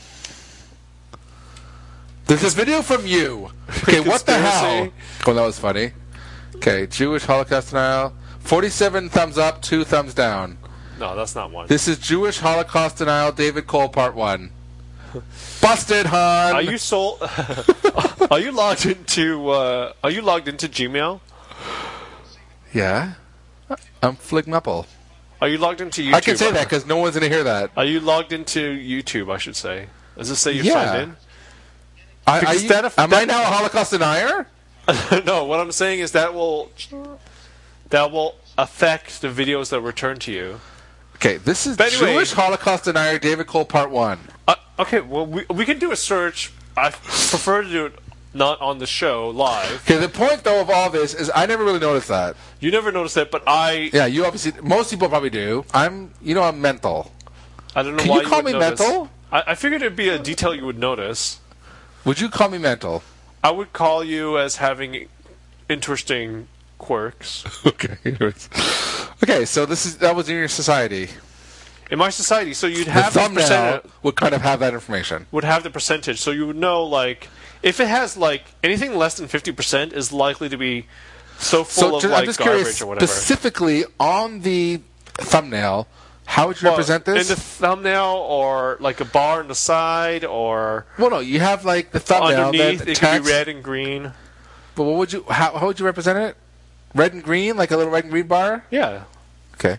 There's a video from you. Okay, what the hell? Conspiracy. Oh, that was funny. Okay, Jewish Holocaust denial. forty-seven thumbs up, two thumbs down. No, that's not one. This is Jewish Holocaust denial, David Cole, part one. Busted, hon. Are you sold? Are you logged into? Uh, are you logged into Gmail? Yeah. I'm Fligmupple. Are you logged into YouTube? I can say that because no one's going to hear that. Are you logged into YouTube? I should say. Does this say you're Yeah. signed in? I, Because are you- that aff- am I that- now a Holocaust denier? No, what I'm saying is that will that will affect the videos that return to you. Okay, this is But anyway- Jewish Holocaust denier, David Cole, part one. Uh, okay, well we we can do a search. I prefer to do it not on the show live. Okay, the point though of all this is I never really noticed that. You never noticed that, but I Yeah, you obviously, most people probably do. I'm, you know, I'm mental. I don't know Can why you call would me notice. mental? I, I figured it'd be a detail you would notice. Would you call me mental? I would call you as having interesting quirks. Okay. Okay, so this is that was in your society. In my society, so you'd The have this thumbnail percentage, would kind of have that information. would have the percentage, so you would know like if it has like anything less than fifty percent is likely to be so full So of ju- like I'm just garbage curious, or whatever. specifically on the thumbnail, how would you Well, represent this? in the thumbnail, or like a bar on the side, or well, no, you have like the thumbnail, underneath then it text. could be red and green. But what would you? How, how would you represent it? Red and green, like a little red and green bar. Yeah, Okay.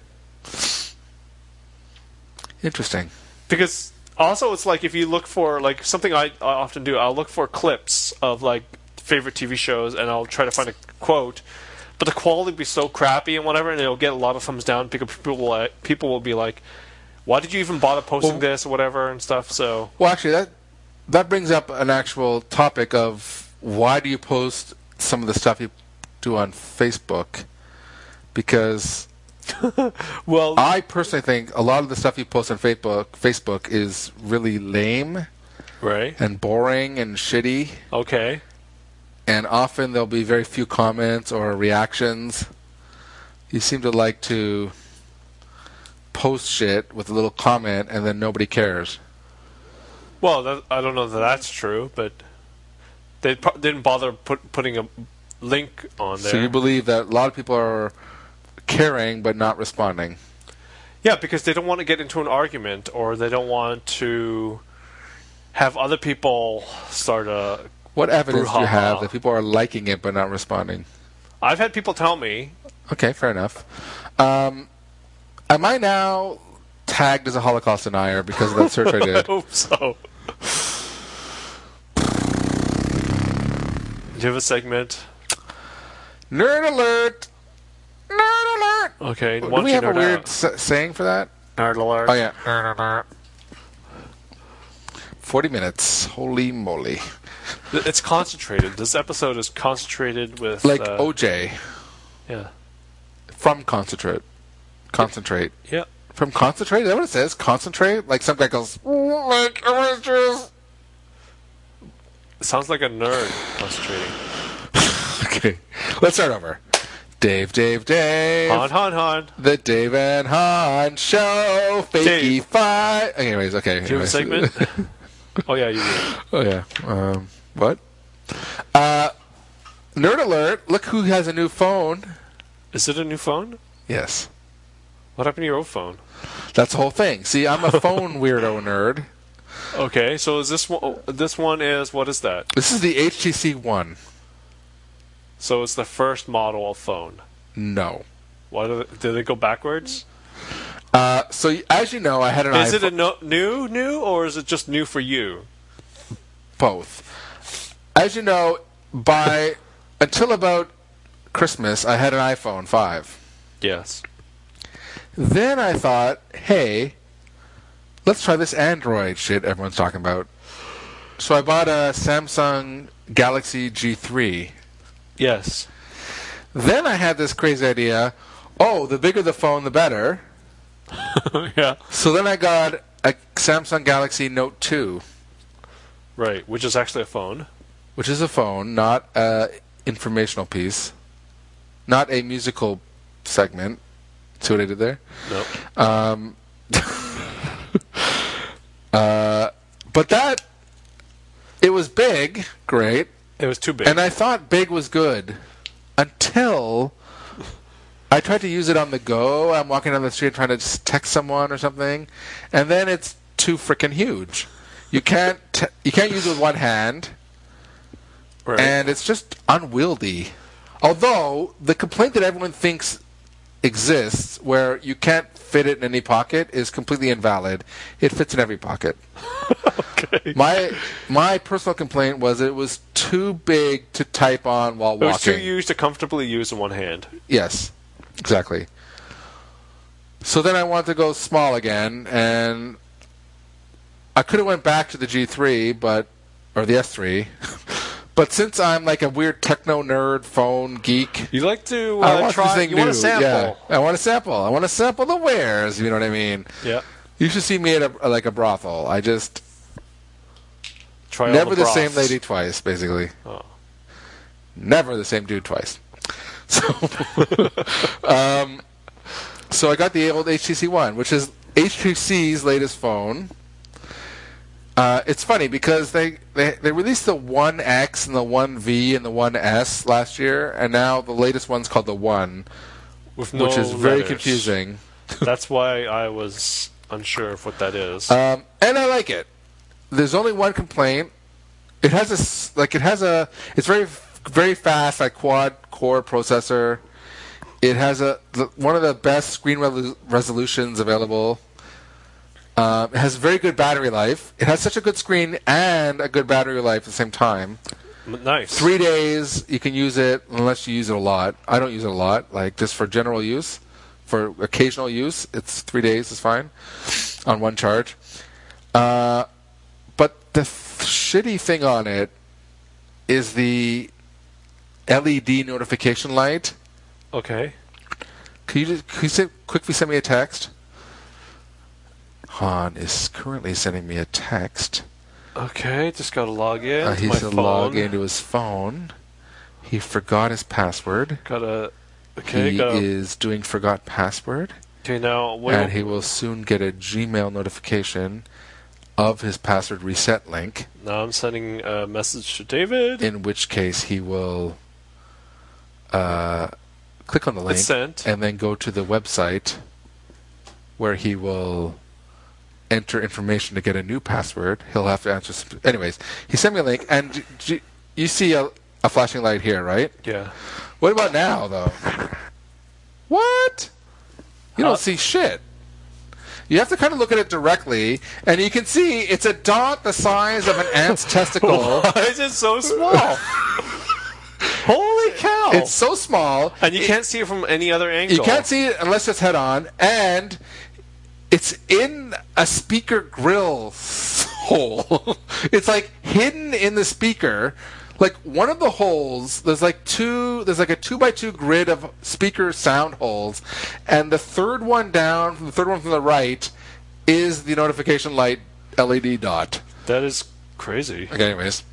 Interesting. because also it's like if you look for like something I, I often do, I'll look for clips of like favorite T V shows, and I'll try to find a quote. But the quality will be so crappy and whatever, and it'll get a lot of thumbs down because people will like, people will be like, "Why did you even bother posting Well- this or whatever and stuff?" So Well, actually, that that brings up an actual topic of why do you post some of the stuff you do on Facebook? Because Well, I personally think a lot of the stuff you post on Facebook Facebook is really lame right. and boring and shitty, Okay. and often there'll be very few comments or reactions. You seem to like to post shit with a little comment and then nobody cares. Well, that, I don't know that that's true, but they pro- didn't bother put, putting a link on there. So you believe that a lot of people are caring but not responding? Yeah, because they don't want to get into an argument, or they don't want to have other people start a. What evidence do you brouhaha. have that people are liking it but not responding? I've had people tell me. Okay, fair enough. Um, am I now tagged as a Holocaust denier because of that search I I did? hope so. Do you have a segment? Nerd alert! Nerd alert! Okay. Do why don't we you have a nerd weird out? s- saying for that? Nerd alert. Oh, yeah. Nerd alert. forty minutes. Holy moly. It's concentrated. This episode is concentrated with Like uh, O J yeah, from Concentrate. Concentrate. yeah. From Concentrate? Is that what it says? Concentrate? Like some guy goes, "Mm, like oranges. It sounds like a nerd concentrating. Okay. Let's start over. Dave, Dave, Dave. Han, Han, Han. The Dave and Han Show. Fakey Dave. five. Anyways, okay. Do you have a anyways. segment? Oh yeah, you do. Oh, yeah. Um, what? Uh, Nerd alert. Look who has a new phone. Is it a new phone? Yes. What happened to your old phone? That's the whole thing. See, I'm a phone weirdo nerd. Okay, so is this one? This one is what is that? This is the H T C One. So it's the first model of phone. No. Why do they, do they go backwards? Uh, so, as you know, I had an Is iPhone. it a no, new new or is it just new for you? Both. As you know, by until about Christmas, I had an iPhone five. Yes. Then I thought, hey, let's try this Android shit everyone's talking about. So I bought a Samsung Galaxy G three. Yes. Then I had this crazy idea, oh, the bigger the phone, the better. Yeah. So then I got a Samsung Galaxy Note two, Right, which is actually a phone. which is a phone, not a informational piece, not a musical segment. See what I did there? Nope. Um, uh, but that, it was big, great, It was too big. and I thought big was good until I tried to use it on the go. I'm walking down the street trying to just text someone or something, and then it's too freaking huge. You can't t- you can't use it with one hand, right. and it's just unwieldy. Although the complaint that everyone thinks exists, where you can't fit it in any pocket, is completely invalid. It fits in every pocket. Okay. My my personal complaint was it was too big to type on while It was too walking. used to comfortably use in one hand. Yes, exactly. So then I wanted to go small again, and I could have went back to the G three, but or the S three. But since I'm like a weird techno nerd phone geek, You like to I uh, want try. something You new. want to sample. Yeah, I want to sample. I want to sample the wares. You know what I mean? Yeah. You should see me at a, like a brothel. I just Try all never the, the same broths. lady twice, basically. Oh. Never the same dude twice. So, um, so I got the old H T C One, which is H T C's latest phone. Uh, it's funny because they, they they released the One X and the One V and the One S last year, and now the latest one's called the One, With no which is very letters. confusing. That's why I was unsure of what that is. Um, and I like it. There's only one complaint. It has a s- like it has a it's very very fast, like quad core processor. It has a the, one of the best screen re- resolutions available. Um, it has very good battery life. It has such a good screen and a good battery life at the same time. M- nice. Three days you can use it unless you use it a lot. I don't use it a lot, like just for general use. For occasional use, it's three days is fine on one charge. Uh, but the th- shitty thing on it is the L E D notification light, Okay. Could you just could you say, quickly send me a text? Han is currently sending me a text. Okay, just got to log in. Uh, to he's my to phone. log into his phone. He forgot his password. Gotta. Okay, he gotta. is doing forgot password. Okay, now wait. And he will soon get a Gmail notification of his password reset link. Now I'm sending a message to David. In which case he will uh, click on the link It's sent. and then go to the website where he will enter information to get a new password. He'll have to answer some... Anyways, he sent me a link, and d- d- you see a, a flashing light here, right? Yeah. What about now, though? What? You Uh, don't see shit. You have to kind of look at it directly, and you can see it's a dot the size of an ant's testicle. Why is it so small? Holy cow! It's so small. and you it- can't see it from any other angle. You can't see it unless it's head on, and it's in a speaker grill hole. It's like hidden in the speaker. Like one of the holes, there's like two. There's like a two by two grid of speaker sound holes, and the third one down, from the third one from the right, is the notification light L E D dot. That is crazy. Okay, anyways.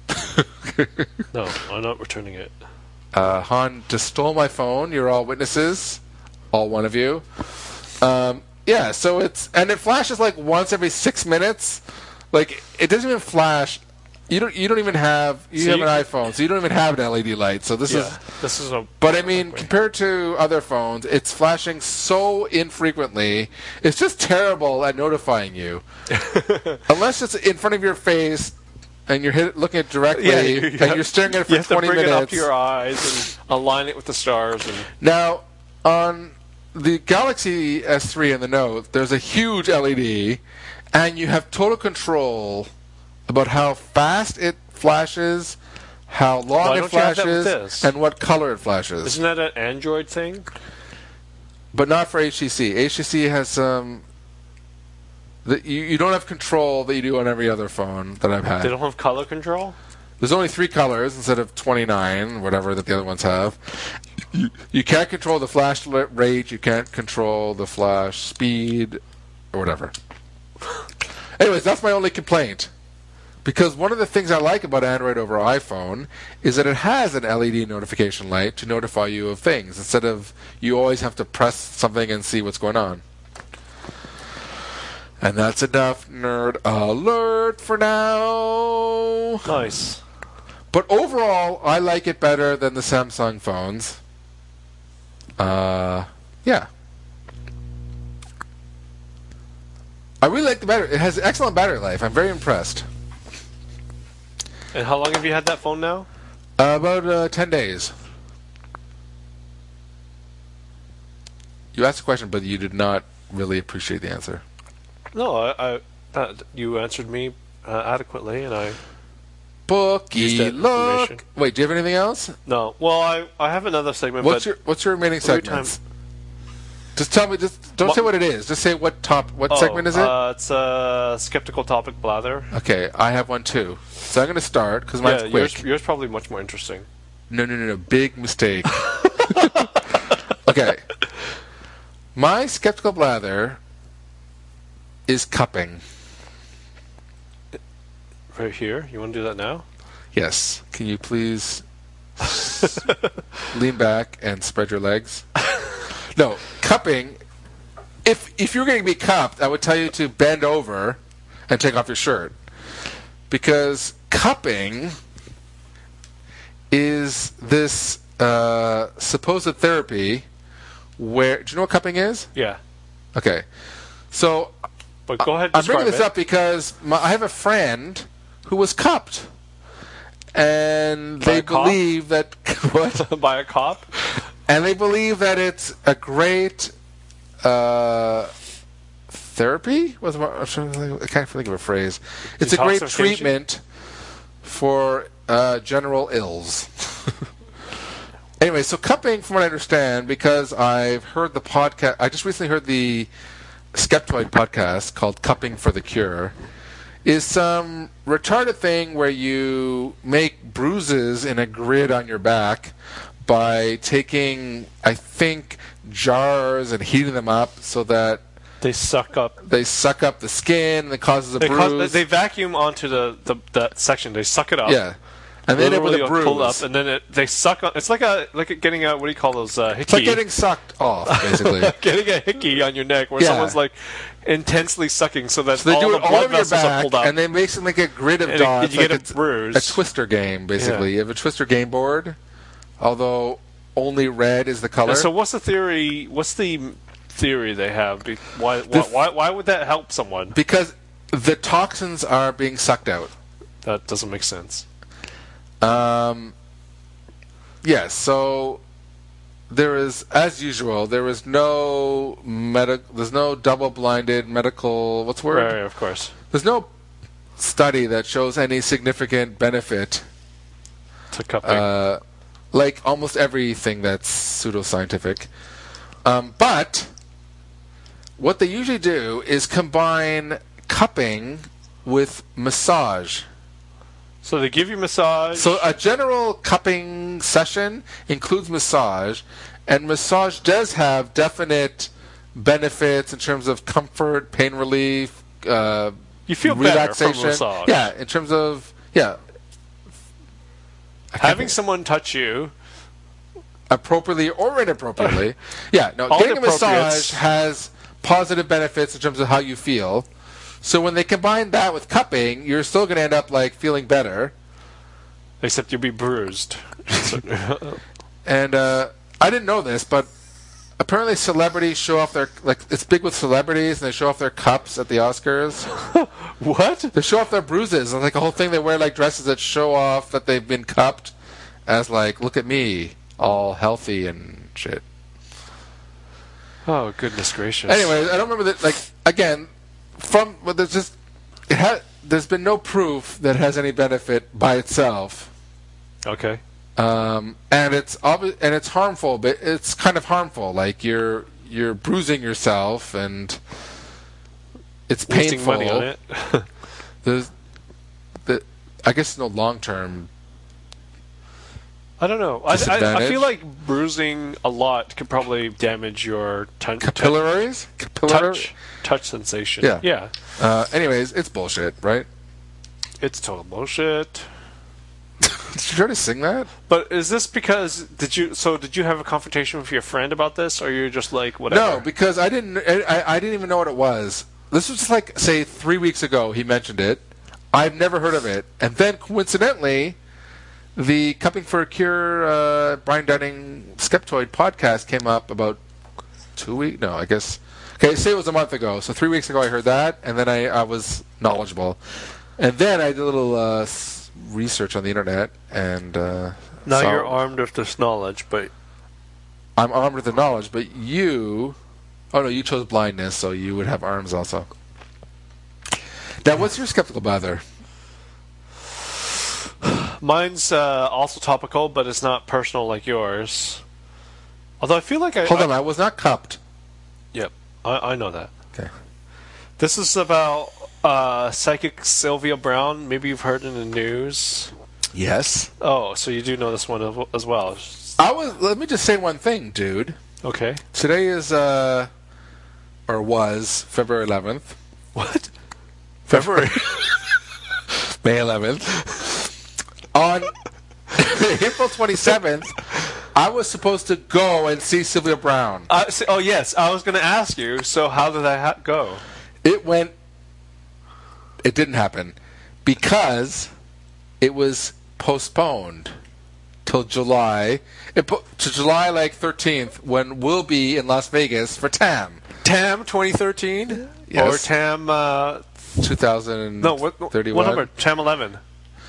No, I'm not returning it. Uh, Han just stole my phone. You're all witnesses, all one of you. Um, yeah, so it's and it flashes like once every six minutes. Like it doesn't even flash. You don't. You don't even have. You So have you- an iPhone, so you don't even have an L E D light. So this Yeah, is. this is a. But I mean, compared to other phones, it's flashing so infrequently. It's just terrible at notifying you, unless it's in front of your face. And you're hit, looking at it directly, Yeah, you- you and have- you're staring at it for You have to twenty bring minutes. it up to your eyes and align it with the stars. And Now, on the Galaxy S three and the Note, there's a huge L E D, and you have total control about how fast it flashes, how long Why it don't you have that with flashes, this? and what color it flashes. isn't that an Android thing? But not for H T C. H T C has some. The, you, you don't have control that you do on every other phone that I've had. They don't have color control. There's only three colors instead of twenty-nine, whatever that the other ones have. You, you can't control the flash li- rate, you can't control the flash speed, or whatever. Anyways, that's my only complaint. Because one of the things I like about Android over iPhone is that it has an L E D notification light to notify you of things, instead of you always have to press something and see what's going on. And that's enough nerd alert for now. Nice. But overall, I like it better than the Samsung phones. Uh, yeah. I really like the battery. It has excellent battery life. I'm very impressed. And how long have you had that phone now? Uh, about uh, ten days. You asked a question, but you did not really appreciate the answer. No, I, I that, you answered me uh, adequately, and I Use Bookie, that look. information. Wait, do you have anything else? no. Well, I I have another segment. What's but your What's your remaining every segments? Just tell me. Just don't What- say what it is. Just say what top. What oh, segment is it? Uh, it's a skeptical topic blather. Okay, I have one too. So I'm going to start because mine's yeah, quick. yours yours probably much more interesting. No, no, no, no. Big mistake. Okay. My skeptical blather is cupping. Right here. You want to do that now? Yes. Can you please s- lean back and spread your legs? No, cupping. If if you're going to be cupped, I would tell you to bend over and take off your shirt. Because cupping is this uh, supposed therapy where... Do you know what cupping is? Yeah. Okay. So But go ahead. I'm Describe bringing this it. up because my, I have a friend who was cupped. And By they a cop? believe that... What? By a cop. And they believe that it's a great uh, therapy. What's the, I'm trying to think, I can't think of a phrase. It's a great Detoxification? treatment for uh, general ills. Anyway, so cupping, from what I understand, because I've heard the podcast, I just recently heard the Skeptoid podcast called "Cupping for the Cure," is some retarded thing where you make bruises in a grid on your back by taking, I think, jars and heating them up so that They suck up. they suck up the skin and it causes a They, bruise. cause, they vacuum onto the, the that section. They suck it up. yeah. And then it with Literally a bruise. pull up, and then it, they suck on. It's like a like a getting a what do you call those uh, hickey? It's like getting sucked off, basically. getting a hickey on your neck where Yeah. someone's like intensely sucking so that So they all do the it all blood over your vessels are back, pulled up. and they make some like a grid of And it- dots. you like get a it's bruise. A twister game, basically. Yeah. You have a twister game board, although only red is the color. And so what's the theory? What's the theory they have? Be- Why, why, The- why, why would that help someone? because the toxins are being sucked out. That doesn't make sense. Um, yes, so there is, as usual, there is no medi- There's no double-blinded medical. What's the word? Right, of course. There's no study that shows any significant benefit. To cupping. Uh, like almost everything that's pseudoscientific. Um, but what they usually do is combine cupping with massage. so they give you massage. So a general cupping session includes massage, and massage does have definite benefits in terms of comfort, pain relief, uh, you feel better from relaxation. massage. Yeah, in terms of yeah, Having someone touch you. appropriately or inappropriately. Yeah, no, All getting a the appropriates. massage has positive benefits in terms of how you feel. So when they combine that with cupping, you're still going to end up like feeling better. Except you'll be bruised. And uh, I didn't know this, but apparently celebrities show off their like it's big with celebrities, and they show off their cups at the Oscars. What? They show off their bruises, and like a whole thing. They wear like dresses that show off that they've been cupped, as like, look at me, all healthy and shit. Oh, goodness gracious. Anyways, I don't remember that. Like again, from but there's just it ha- there's been no proof that it has any benefit by itself, Okay. um, and it's obvi- and it's harmful. But it's kind of harmful. Like you're you're bruising yourself, and it's Wasting painful. money on it. There's the I guess no long term. I don't know. I, I, I Disadvantage? feel like bruising a lot could probably damage your ton- Capillaries? ton- Capillary? touch touch sensation. Yeah. Yeah. Uh, anyways, it's bullshit, right? It's total bullshit. Did you try to sing that? But is this because did you? So did you have a confrontation with your friend about this, or you're just like whatever? No, because I didn't. I, I didn't even know what it was. This was just like say three weeks ago. He mentioned it. I've never heard of it, and then coincidentally, the Cupping for a Cure uh, Brian Dunning Skeptoid podcast came up about two weeks. No, I guess. Okay, say it was a month ago. So three weeks ago, I heard that, and then I, I was knowledgeable, and then I did a little uh, s- research on the internet, and uh, Now saw- you're armed with this knowledge, but I'm armed with the knowledge, but you... Oh, no, you chose blindness, so you would have arms also. Now, what's your skeptical blather? mine's uh, also topical, but it's not personal like yours. Although I feel like I Hold I, on, I was not cupped. Yep, I, I know that. Okay. This is about uh, psychic Sylvia Brown. Maybe you've heard in the news. Yes. Oh, so you do know this one as- as well. I was... Let me just say one thing, dude. Okay. Today is, uh... Or was, February eleventh. What? February... May eleventh. On April twenty-seventh, I was supposed to go and see Sylvia Brown. Uh, so, oh, yes. I was going to ask you, so how did that ha- go? It went... It didn't happen. Because it was postponed till July. It po- to July, like, thirteenth, when we'll be in Las Vegas for TAM. TAM twenty thirteen? Yes. Or TAM... Uh, two thousand no, what, what thirty-one. number? TAM eleven.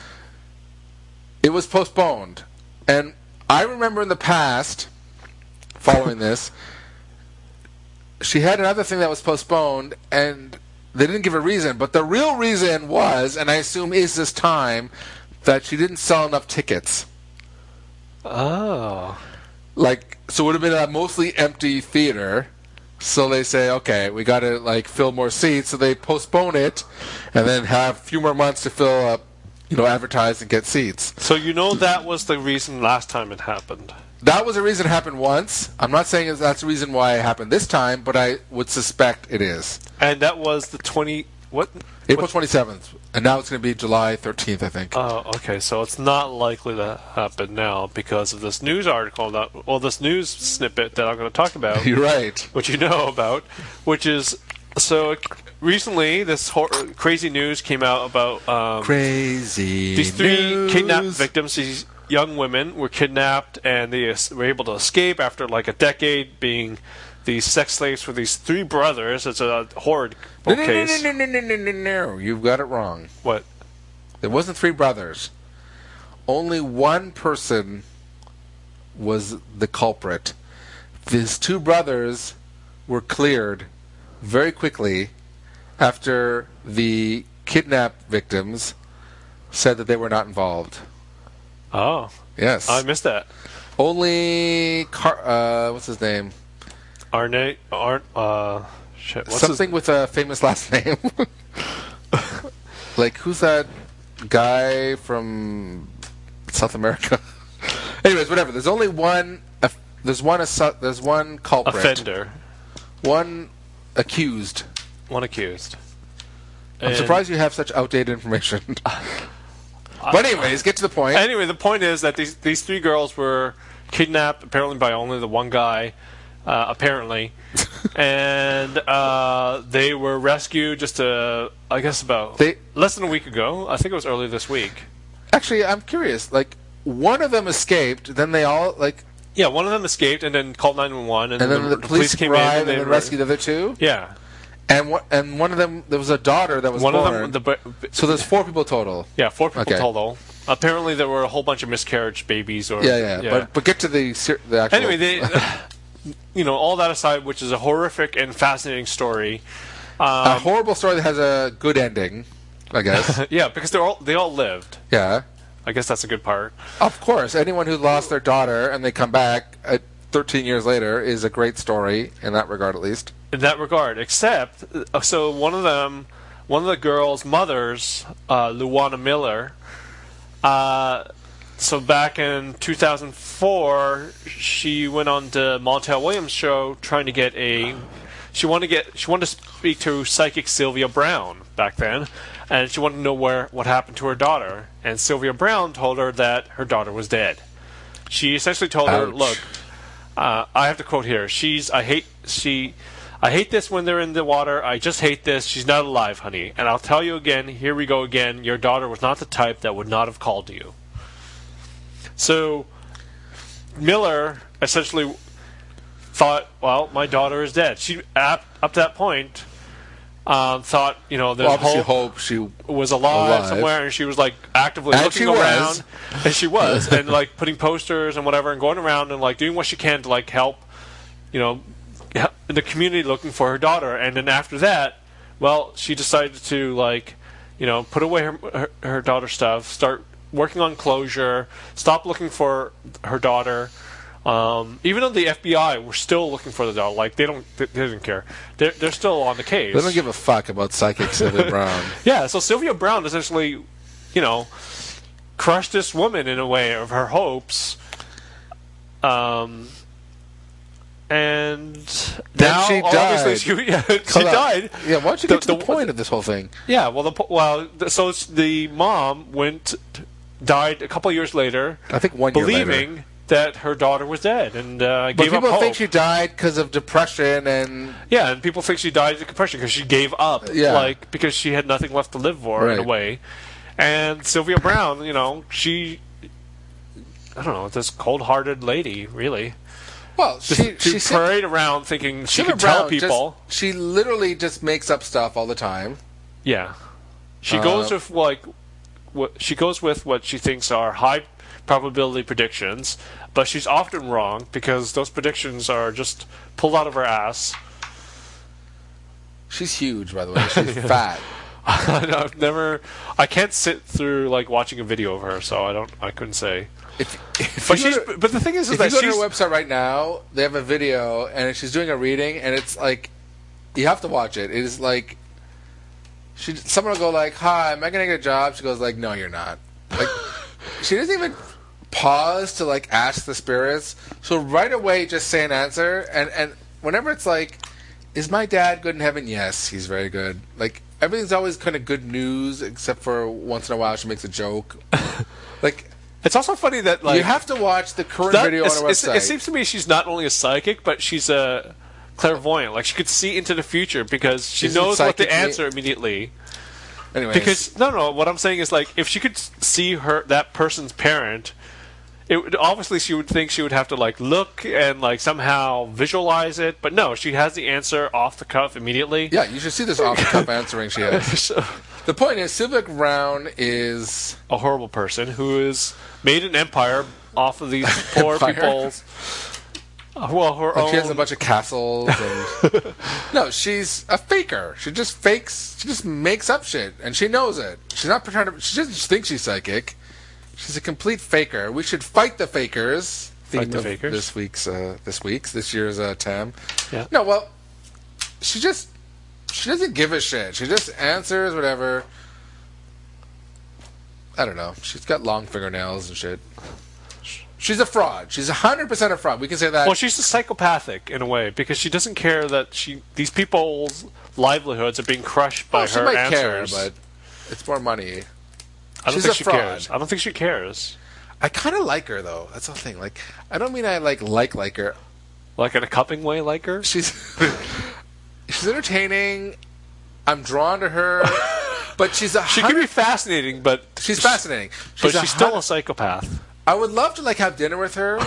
It was postponed. And I remember in the past, following this, she had another thing that was postponed, and they didn't give a reason. But the real reason was, and I assume is this time, that she didn't sell enough tickets. Oh. Like, so it would have been a mostly empty theater, So they say, okay, we got to like fill more seats. So they postpone it, and then have a few more months to fill up, you know, advertise and get seats. So you know that was the reason last time it happened. That was a reason it happened once. I'm not saying that's the reason why it happened this time, but I would suspect it is. And that was the twenty what? April twenty-seventh, and now it's going to be July thirteenth, I think. Oh, okay. So it's not likely to happen now because of this news article that, well, this news snippet that I'm going to talk about. You're right. Which you know about, which is so recently this hor- crazy news came out about um, crazy these three news. kidnapped victims. These young women were kidnapped and they were able to escape after like a decade being these sex slaves for these three brothers. It's a horrid no, no, case. No, no, no, no, no, no, no. You've got it wrong. What? There wasn't three brothers. Only one person was the culprit. These two brothers were cleared very quickly after the kidnapped victims said that they were not involved. Oh. Yes. I missed that. Only Car- uh, what's his name? Arne Arn uh shit. What's Something his... with a famous last name. Like who's that guy from South America? Anyways, whatever. There's only one. Uh, there's one. Assu- there's one culprit. offender. One accused. One accused. I'm And- surprised you have such outdated information. But anyways, get to the point. Anyway, the point is that these these three girls were kidnapped apparently by only the one guy, uh, apparently, and uh, they were rescued just uh, I guess about They- less than a week ago. I think it was earlier this week. Actually, I'm curious. Like, one of them escaped. Then they all like, Yeah, one of them escaped and then called nine one one, and, and then the, police came arrived in and, and they then were- rescued the other two. Yeah, And one and one of them, there was a daughter that was one born. of them. The, so there's four people total. yeah, four people Okay. total. Apparently, there were a whole bunch of miscarriage babies. Or Yeah, yeah. But but get to the ser- the actual. Anyway, they, you know, all that aside, which is a horrific and fascinating story. Um, a horrible story that has a good ending, I guess. yeah, because they all they all lived. Yeah. I guess that's a good part. Of course, anyone who lost their daughter and they come back uh, thirteen years later is a great story in that regard, at least. In that regard, except uh, so one of them, one of the girls' mothers, uh, Luana Miller. Uh, so back in two thousand four, she went on the Montel Williams show trying to get a. She wanted to get. She wanted to speak to psychic Sylvia Brown back then, and she wanted to know where what happened to her daughter. And Sylvia Brown told her that her daughter was dead. She essentially told her, Ouch. "Look, uh, I have to quote here. She's I hate she." I hate this when they're in the water. I just hate this. She's not alive, honey. And I'll tell you again, here we go again. Your daughter was not the type that would not have called to you. So, Miller essentially thought, well, my daughter is dead. She, up, up to that point, um, thought, you know, there's Well, obviously, hope hope she. was alive, alive. somewhere, and she was like actively And looking she was. around, and she was, and like putting posters and whatever, and going around and like doing what she can to like help, you know, help the community looking for her daughter. And then after that, well, she decided to like, you know, put away her her, her daughter's stuff, start working on closure, stop looking for her daughter. Um, even though the F B I were still looking for the daughter, like they don't, they, they didn't care. They're they're still on the case. They don't give a fuck about psychic Sylvia Brown. Yeah, so Sylvia Brown essentially, you know, crushed this woman in a way of her hopes. Um, and Then now, she obviously, died. she, yeah, she Hold on. died. Yeah, why don't you The- get to the, the- point of this whole thing? Yeah, well, the po- well, th- so it's the mom went, died a couple of years later, I think one year later. believing that her daughter was dead, and uh, But gave up people hope. think she died because of depression and Yeah, and people think she died of depression because she gave up, Yeah. like because she had nothing left to live for in a Right. way. And Sylvia Brown, you know, she, I don't know, this cold-hearted lady, really, well, just she to she said- parade around thinking she Sylvia could tell Brown people. Just, she literally just makes up stuff all the time. Yeah, she Uh, goes with like what she goes with what she thinks are high probability predictions, but she's often wrong because those predictions are just pulled out of her ass. She's huge, by the way. She's fat. I've never. I can't sit through like watching a video of her, so I don't. I couldn't say. if, if But you go she's. to- But the thing is, is if that you go to she's. her website right now, they have a video, and she's doing a reading, and it's like, you have to watch it. It is like, she someone will go like, "Hi, am I gonna get a job?" She goes like, "No, you're not." Like, she doesn't even pause to like ask the spirits. So right away, just say an answer, and and whenever it's like, "Is my dad good in heaven?" Yes, he's very good. Like everything's always kind of good news, except for once in a while she makes a joke. Like. It's also funny that like You have to watch the current that- video on it's- our it's- website. It seems to me she's not only a psychic, but she's a clairvoyant. Like she could see into the future because she Isn't knows what to psychic- answer immediately. Anyways, Because no, no. What I'm saying is like if she could s- see her that person's parent, it would, obviously she would think she would have to like look and like somehow visualize it. But no, she has the answer off the cuff immediately. yeah, you should see this off-the-cuff answering she has. So, The point is, Sylvia Brown is a horrible person who has made an empire off of these poor Empire? people's. uh, Well, her like own. she has a bunch of castles. And no, she's a faker. She just fakes. She just makes up shit, and she knows it. She's not pretending. She doesn't think she's psychic. She's a complete faker. We should fight the fakers. Fight Theme the of fakers? This week's, uh, this week's, this year's uh, T A M. Yeah. No, well, she just she doesn't give a shit. She just answers whatever. I don't know. She's got long fingernails and shit. She's a fraud. She's one hundred percent a fraud. We can say that. Well, she's a psychopathic in a way because she doesn't care that she these people's livelihoods are being crushed by oh, she her might answers. care, but it's more money. I don't she's think a she fraud. cares. I don't think she cares. I kind of like her, though. That's the thing. Like, I don't mean I like like like her. Like in a cupping way, like her. She's she's entertaining. I'm drawn to her, but she's a She hundred, can be fascinating, but she's fascinating. but a she's still hun- a psychopath. I would love to like have dinner with her.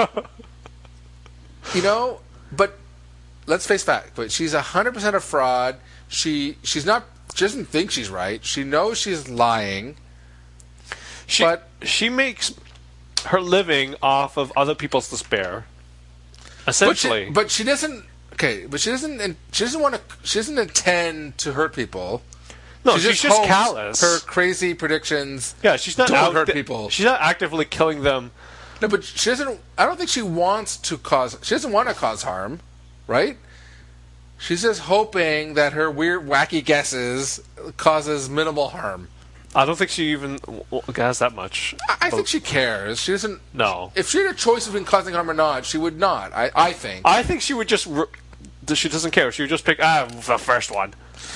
You know, but let's face fact. But she's a hundred percent a fraud. She she's not. She doesn't think she's right. She knows she's lying. She But- she makes her living off of other people's despair. But Essentially, she, but she doesn't. Okay, but she doesn't. and She doesn't want to. She doesn't intend to hurt people. no, she she's just hopes callous. Her crazy predictions. yeah, she's not don't out hurt th- people. She's not actively killing them. No, but she doesn't. I don't think she wants to cause. She doesn't want to cause harm, right? She's just hoping that her weird, wacky guesses causes minimal harm. I don't think she even w- w- has that much. I, I think she cares. She doesn't. No. If she had a choice between causing harm or not, she would not. I, I think. I think she would just. R- she doesn't care. She would just pick ah the first one.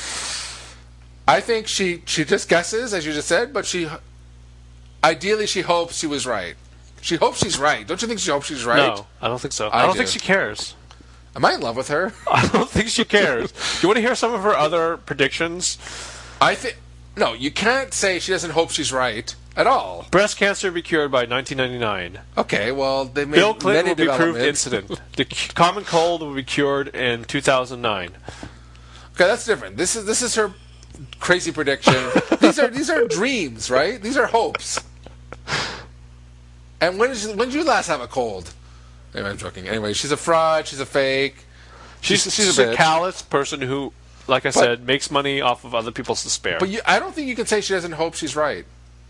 I think she she just guesses, as you just said, but she ideally she hopes she was right. She hopes she's right. Don't you think she hopes she's right? No, I don't think so. I, I don't do. think she cares. Am I in love with her? I don't think she cares. Do you want to hear some of her other predictions? I think no. You can't say she doesn't hope she's right at all. Breast cancer be cured by nineteen ninety-nine. Okay, well they made Bill Clinton many will be proved developments. incident. The c- common cold will be cured in two thousand nine. Okay, that's different. This is this is her crazy prediction. these are these are dreams, right? These are hopes. And when did you, when did you last have a cold? Anyway, I'm joking. Anyway, she's a fraud. She's a fake. She's, She's- she's, she's a a, bitch. callous person who, like I said, makes money off of other people's despair. But you, I don't think you can say she doesn't hope she's right.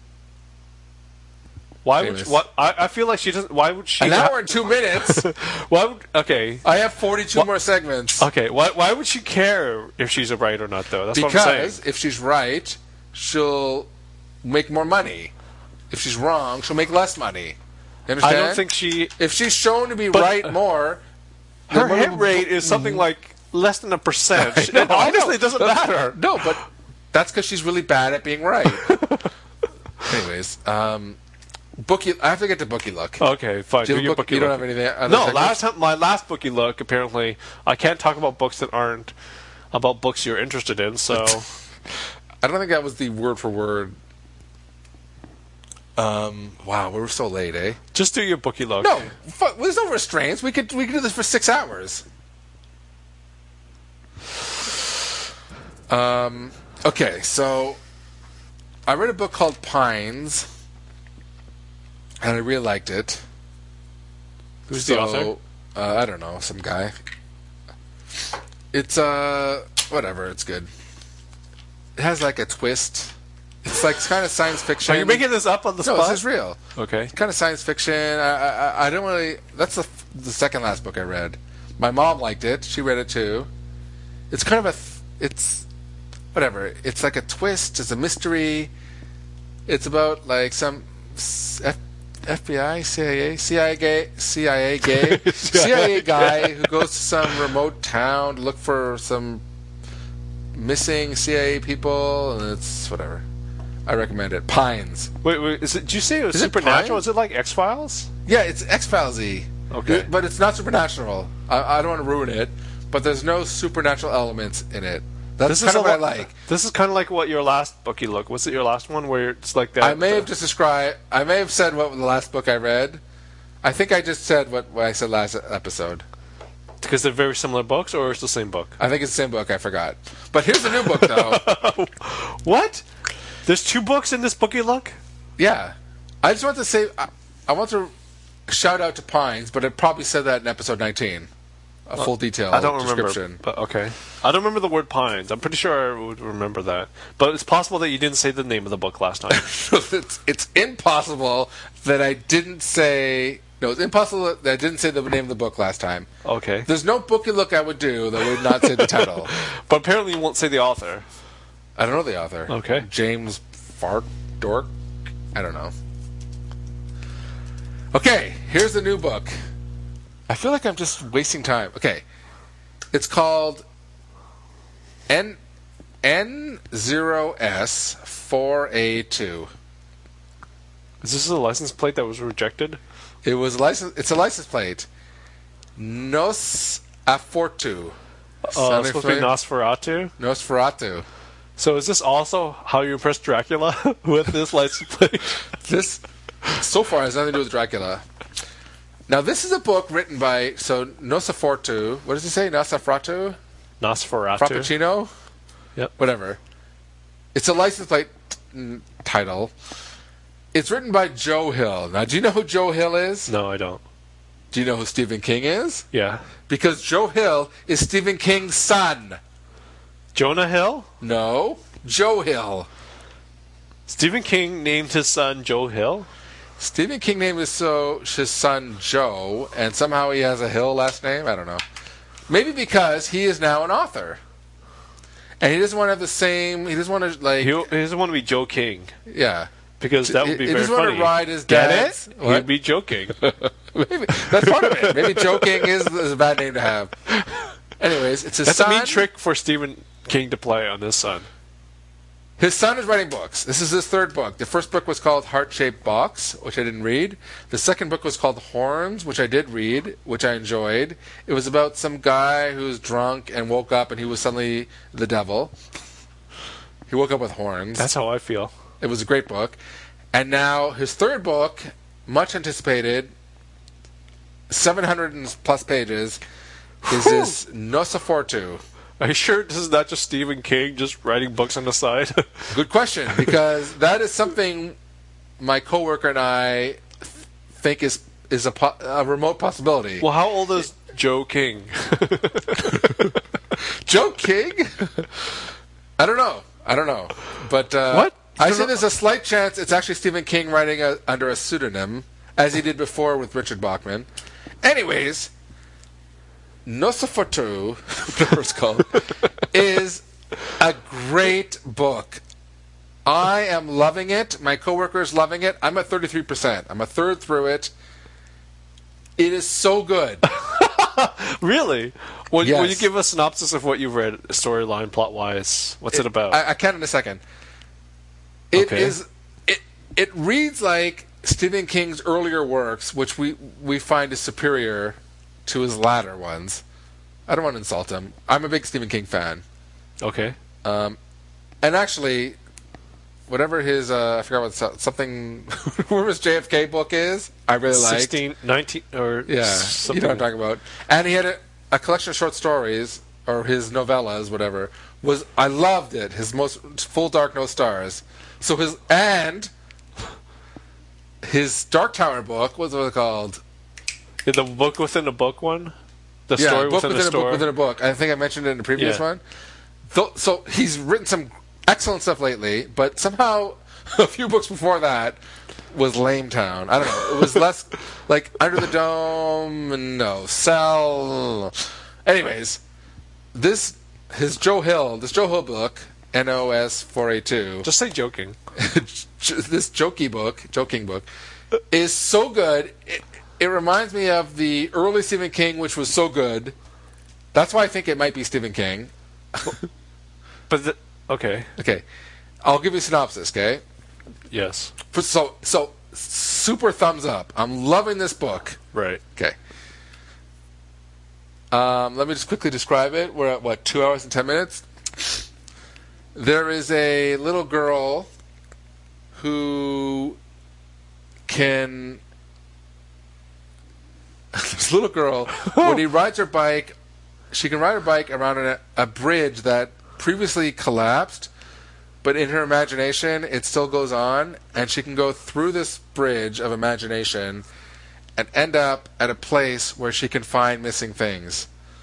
why would famous. she, what? I, I feel like she doesn't. Why would she? An hour and two minutes. Why would? Okay. I have forty-two more segments. Okay. Why? Why would she care if she's a right or not? Though that's what I'm saying. Because if she's right, she'll make more money. If she's wrong, she'll make less money. You I understand? don't think she. If she's shown to be But- right more, Her then hit what- rate is something like less than a percent. I know, and I obviously, know. it doesn't matter. No, but that's because she's really bad at being right. Anyways, um, bookie. I have to get to bookie look. Okay, fine. Do Do you, your have book, bookie you don't look. have anything? Other No, segments? last time my last bookie look. Apparently, I can't talk about books that aren't about books you're interested in. So I don't think that was the word for word. Um. Wow, we were so late, eh? just do your bookie look. No, fuck, there's no restraints. We could we could do this for six hours. Um. Okay, so I read a book called Pines, and I really liked it. Who's the author? Uh, I don't know, some guy. It's uh whatever. It's good. It has like a twist. It's like kind of science fiction. Are you making this up on the No, spot? this is real. Okay. It's kind of science fiction. I, I, I don't really. That's the, the second last book I read. My mom liked it. She read it too. It's kind of a. Th- it's whatever. It's like a twist. It's a mystery. It's about like some F, FBI, C I A, C I A gay, C I A gay, C I A guy who goes to some remote town to look for some missing C I A people, and it's whatever. I recommend it. Pines. Wait, wait. Is it? Did you say it was Is it supernatural? Pines? Is it like X Files? Yeah, it's X-Files-y. Okay. But it's not supernatural. I, I don't want to ruin it, but there's no supernatural elements in it. That's kind of what I like. This is kind of like what your last book you look. Was it your last one where it's like that? I may the, have just described. I may have said what the last book I read. I think I just said what, what I said last episode. because they're very similar books, or it's the same book. I think it's the same book. I forgot. But here's the new book, though. What? There's two books in this book you look? Yeah. I just want to say, I, I want to shout out to Pines, but it probably said that in episode nineteen. A full detail I don't description. remember. But okay. I don't remember the word Pines. I'm pretty sure I would remember that. But it's possible that you didn't say the name of the book last time. it's, it's impossible that I didn't say... No, it's impossible that I didn't say the name of the book last time. Okay. There's no booky look I would do that would not say the title. But apparently you won't say the author. I don't know the author. Okay. James Fart Dork? I don't know. Okay, here's the new book. I feel like I'm just wasting time. Okay. It's called N N zero S four A two. Is this a license plate that was rejected? It was a license. It's a license plate. Nos Afortu. Uh, it's supposed to be Nosferatu? Nosferatu. So is this also how you impress Dracula with this license plate? This, so far, has nothing to do with Dracula. Now, this is a book written by, so, Nosferatu. What does he say? Nosferatu? Nosferatu. Frappuccino? Yep. Whatever. It's a license plate mm, title. It's written by Joe Hill. Now, do you know who Joe Hill is? No, I don't. Do you know who Stephen King is? Yeah. Because Joe Hill is Stephen King's son. Jonah Hill? No. Joe Hill. Stephen King named his son Joe Hill? Stephen King named his, so, his son Joe, and somehow he has a Hill last name? I don't know. Maybe because he is now an author. And he doesn't want to have the same... He doesn't want to, like... He, he doesn't want to be Joe King. Yeah. Because that would be he very doesn't funny. want to ride his Get dad's... it? What? He'd be joking. Maybe. That's part of it. Maybe Joe King is, is a bad name to have. Anyways, it's his That's son... a mean trick for Stephen King to play on his son. His son is writing books. This is his third book. The first book was called Heart-Shaped Box, which I didn't read. The second book was called Horns, which I did read, which I enjoyed. It was about some guy who was drunk and woke up and he was suddenly the devil. He woke up with horns. That's how I feel. It was a great book. And now his third book, much anticipated, seven hundred plus pages, is Whew. this Nosferatu. Are you sure this is not just Stephen King just writing books on the side? Good question, because that is something my coworker and I th- think is is a, po- a remote possibility. Well, how old is Joe King? Joe King? I don't know. I don't know. But uh, What? I say there's a slight chance it's actually Stephen King writing a, under a pseudonym, as he did before with Richard Bachman. Anyways, Nosferatu, whatever it's called, is a great book. I am loving it. My coworker's loving it. I'm at thirty-three percent. I'm a third through it. It is so good. Really? Will, Yes. will you give a synopsis of what you've read, storyline, plot-wise? What's it, about? I, I can in a second. It Okay. is. It it reads like Stephen King's earlier works, which we we find is superior to his latter ones. I don't want to insult him. I'm a big Stephen King fan. Okay. Um, and actually, whatever his uh, I forgot what so- something whatever his J F K book is, I really liked. sixteen, nineteen, or Yeah, something. you know what I'm talking about. And he had a, a collection of short stories, or his novellas, whatever. Was I loved it. His most Full Dark No Stars. So his and his Dark Tower book. What's it called? Yeah, the book within a book one? The Yeah, story book within, within a a book story? within a book. I think I mentioned it in the previous Yeah. one. Th- so he's written some excellent stuff lately, but somehow a few books before that was Lame Town. I don't know. It was less like Under the Dome. No, Cell. Anyways, this his Joe Hill, this Joe Hill book, N O S four eighty-two. Just say joking. This jokey book, joking book, is so good. It, it reminds me of the early Stephen King, which was so good. That's why I think it might be Stephen King. But the, okay, Okay, I'll give you a synopsis. Okay. yes, So, so super thumbs up. I'm loving this book. right. Okay. Um, let me just quickly describe it. We're at, what, two hours and ten minutes? There is a little girl who can... this little girl, when he rides her bike, she can ride her bike around a, a bridge that previously collapsed, but in her imagination, it still goes on, and she can go through this bridge of imagination and end up at a place where she can find missing things.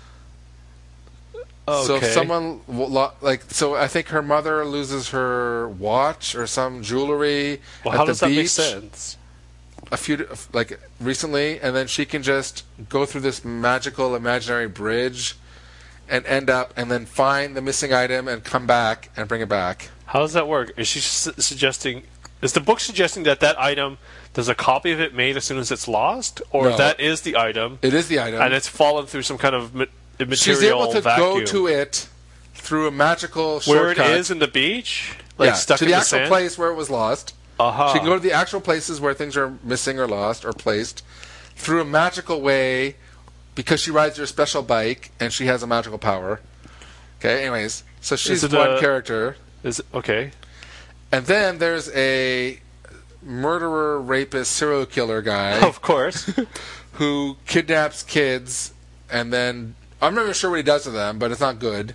Okay. So if someone w- lo- like, so I think her mother loses her watch or some jewelry well, at how the does that beach make sense? a few like recently, and then she can just go through this magical imaginary bridge and end up and then find the missing item and come back and bring it back. How does that work? Is she su- suggesting? Is the book suggesting that that item, there's a copy of it made as soon as it's lost, or No. that is the item It is the item. and it's fallen through some kind of ma- material She's able to vacuum? go to it through a magical where it shortcut. is in the beach, like yeah, stuck to in the the actual sand. place where it was lost. Uh-huh. She can go to the actual places where things are missing or lost or placed through a magical way because she rides her special bike and she has a magical power. Okay, anyways, so she's it one a- character. Is it, okay. And then there's a murderer, rapist, serial killer guy Of course. who kidnaps kids and then I'm not even sure what he does to them, but it's not good.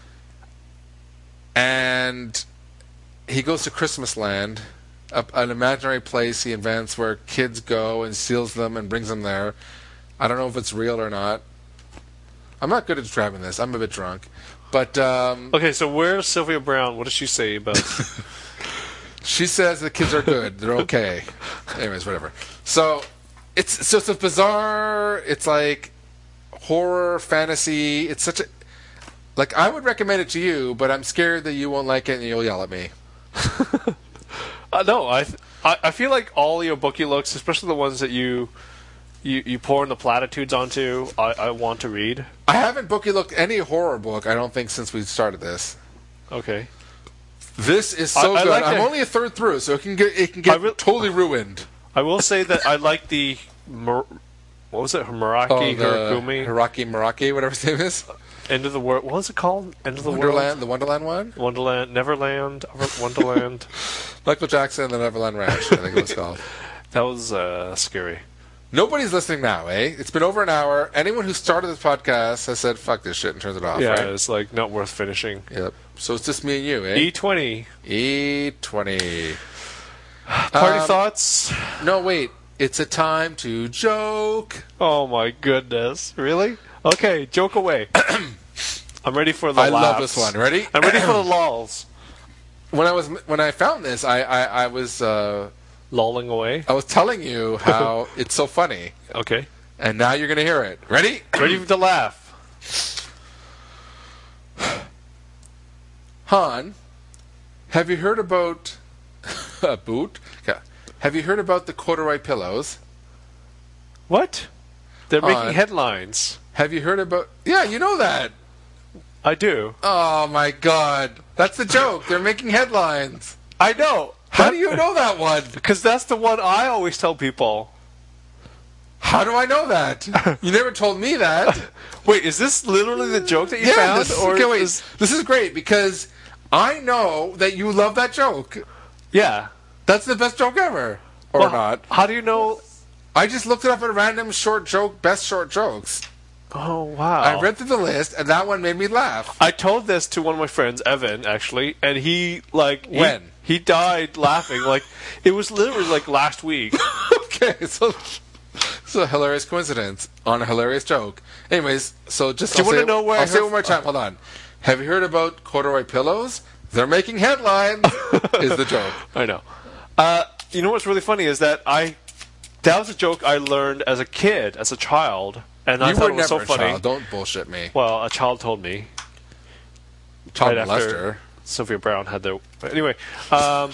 And he goes to Christmas Land, a, an imaginary place he invents where kids go and steals them and brings them there. I don't know if it's real or not. I'm not good at describing this. I'm a bit drunk. But um, Okay, so where's Sylvia Brown? What does she say about? she says the kids are good. They're okay. Anyways, whatever. So it's so it's a bizarre. It's like horror fantasy. It's such a like I would recommend it to you, but I'm scared that you won't like it and you'll yell at me. uh, no, I, th- I I feel like all your bookie looks, especially the ones that you you, you pour in the platitudes onto, I, I want to read. I haven't bookie looked any horror book. I don't think since we started this. Okay. This is so I- I good. like I'm it. only a third through, so it can get it can get I re- totally ruined. I will say that I like the Mur- what was it, Meraki Oh, the Hirakumi, Hiraki Meraki, whatever his name is. End of the World. What was it called? End of the Wonderland, the Wonderland one. World. Wonderland, Neverland, Wonderland. Michael Jackson and the Neverland Ranch, I think it was called. That was uh, scary. Nobody's listening now, eh? It's been over an hour. Anyone who started this podcast has said, fuck this shit, and turns it off, Yeah, right? it's like not worth finishing. Yep. So it's just me and you, eh? E twenty. E twenty. Party Um, thoughts? No, wait. It's a time to joke. Oh my goodness! Really? Okay, joke away. I'm ready for the I love laughs. this one. Ready? I'm ready for the lulls. When I was when I found this, I I, I was uh, Lolling away. I was telling you how it's so funny, Okay. and now you're gonna hear it. Ready? Ready to laugh. Han, have you heard about a boot? Okay. Have you heard about the corduroy pillows? What? They're On. making headlines. Have you heard about? Yeah, you know that. I do. Oh my God, that's the joke. They're making headlines. I know. How do you know that one? Because that's the one I always tell people. How do I know that? You never told me that. Wait, is this literally the joke that you yeah, found? this, or okay, wait. is- This is great because I know that you love that joke. yeah. That's the best joke ever, or Well, not? How do you know? I just looked it up at random short joke, best short jokes. Oh wow! I read through the list, and that one made me laugh. I told this to one of my friends, Evan, actually, and he like he, When? he died laughing. Like it was literally like last week. Okay, so it's a hilarious coincidence on a hilarious joke. Anyways, so just Do you I'll wanna say, know where I'll I say it heard- one more time. Hold on. Have you heard about corduroy pillows? They're making headlines. Is the joke? I know. Uh, you know what's really funny is that I that was a joke I learned as a kid, as a child, and I You thought were it was never so a funny. child. Don't bullshit me. Well, a child told me. Child right molester. after Sylvia Brown had their. But anyway, um,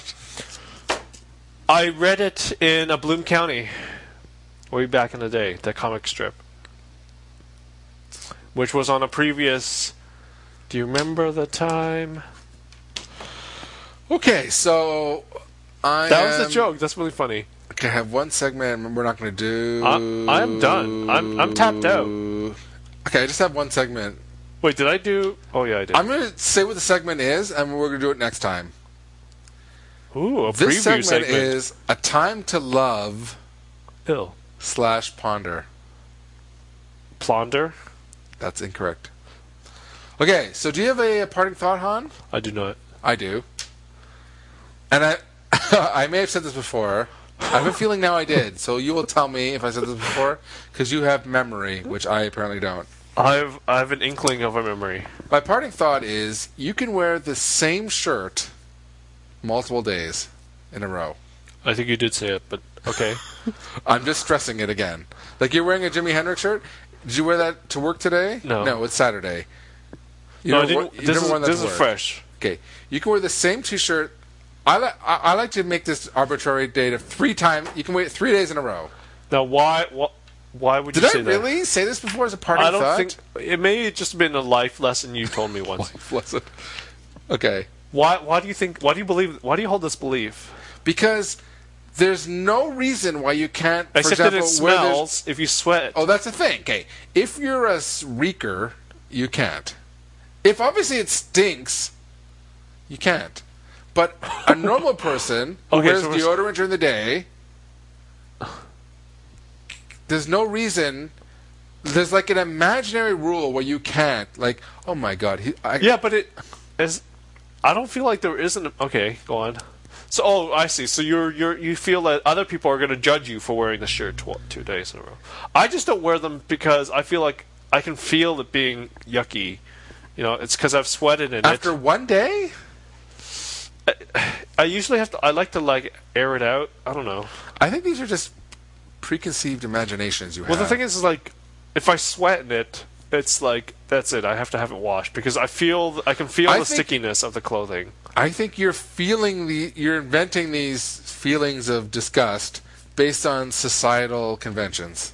I read it in a Bloom County way back in the day, the comic strip, which was on a previous. Do you remember the time? Okay, so I That was am- the joke. That's really funny. Okay, I have one segment we're not going to do. I- I'm done. I'm- I'm tapped out. Okay, I just have one segment. Wait, did I do? Oh yeah, I did. I'm going to say what the segment is, and we're going to do it next time. Ooh, a This preview segment, segment. is A Time to Love Ill. slash Ponder. Plunder? That's incorrect. Okay, so do you have a, a parting thought, Han? I do not. I do. And I I may have said this before. I have a feeling now I did, so you will tell me if I said this before, because you have memory, which I apparently don't. I have I have an inkling of a memory. My parting thought is you can wear the same shirt multiple days in a row. I think you did say it, but okay. I'm just stressing it again. Like you're wearing a Jimi Hendrix shirt. Did you wear that to work today? No. No, it's Saturday. You no, I never didn't. wore- you This never is worn that this to is work. fresh. Okay, you can wear the same T-shirt. I, li- I, I like to make this arbitrary date of three times. You can wear it three days in a row. Now, why why, why would Did you I say that? really say this before as a parting I don't thought? think it may have just been a life lesson you told me once. Life lesson. Okay, Why why do you think? Why do you believe? Why do you hold this belief? because there's no reason why you can't. For Except example, that it where there's- smells if you sweat. Oh, that's the thing. Okay, if you're a s- reeker, you can't. If obviously it stinks, you can't. But a normal person who Okay, wears so we're- deodorant during the day, there's no reason. There's like an imaginary rule where you can't. Like, oh my god, he, I, Yeah, but it is. I don't feel like there isn't. Okay, go on. So, oh, I see. So you're you're you feel that other people are going to judge you for wearing the shirt tw- two days in a row. I just don't wear them because I feel like I can feel it being yucky. You know, it's because I've sweated in after it. one day. I usually have to. I like to like air it out. I don't know. I think these are just preconceived imaginations you have. Well, the thing is, is like if I sweat in it, it's like that's it. I have to have it washed because I feel I can feel I the think- stickiness of the clothing. I think you're feeling the you're inventing these feelings of disgust based on societal conventions.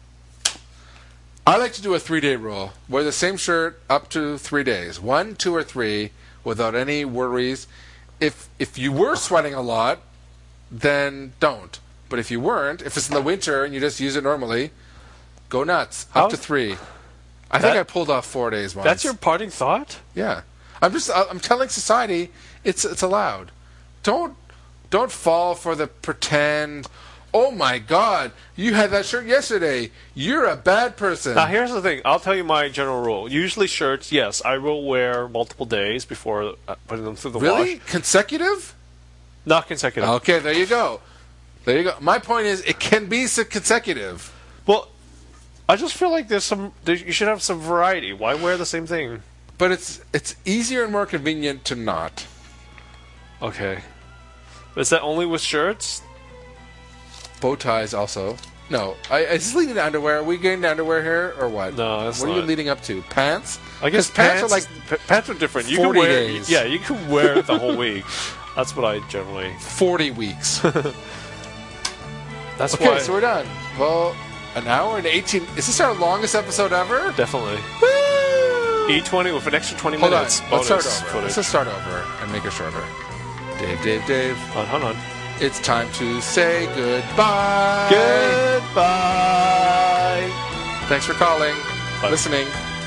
I like to do a three-day rule. Wear the same shirt up to three days, one, two, or three, without any worries. If if you were sweating a lot, then don't. But if you weren't, if it's in the winter and you just use it normally, go nuts. Up How- to three. I think That- I pulled off four days once. That's your parting thought? Yeah, I'm just I'm telling society it's it's allowed. Don't don't fall for the pretend. Oh my God, you had that shirt yesterday. You're a bad person. Now, here's the thing. I'll tell you my general rule. Usually, shirts, yes, I will wear multiple days before uh, putting them through the Really? wash. Consecutive? Not consecutive. Okay, there you go. There you go. My point is, it can be s- consecutive. Well, I just feel like there's some. There, you should have some variety. Why wear the same thing? But it's it's easier and more convenient to not. Okay. Is that only with shirts? Bow ties also. No, I, I just leading to underwear. Are we getting to underwear here or what? No, that's What are not. you leading up to? Pants? I guess 'Cause pants, pants, are like p- pants are different. You can forty wear. days. Yeah, you can wear it the whole week. That's what I generally. forty weeks. That's Okay, why. so we're done. Well, an hour and eighteen. Is this our longest episode ever? Definitely. Woo! E twenty with an extra twenty Hold on. minutes. Let's start bonus over. footage. Let's just start over and make it shorter. Dave, Dave, Dave. Hold on, hold on. It's time to say goodbye. Goodbye. Thanks for calling, Bye. listening.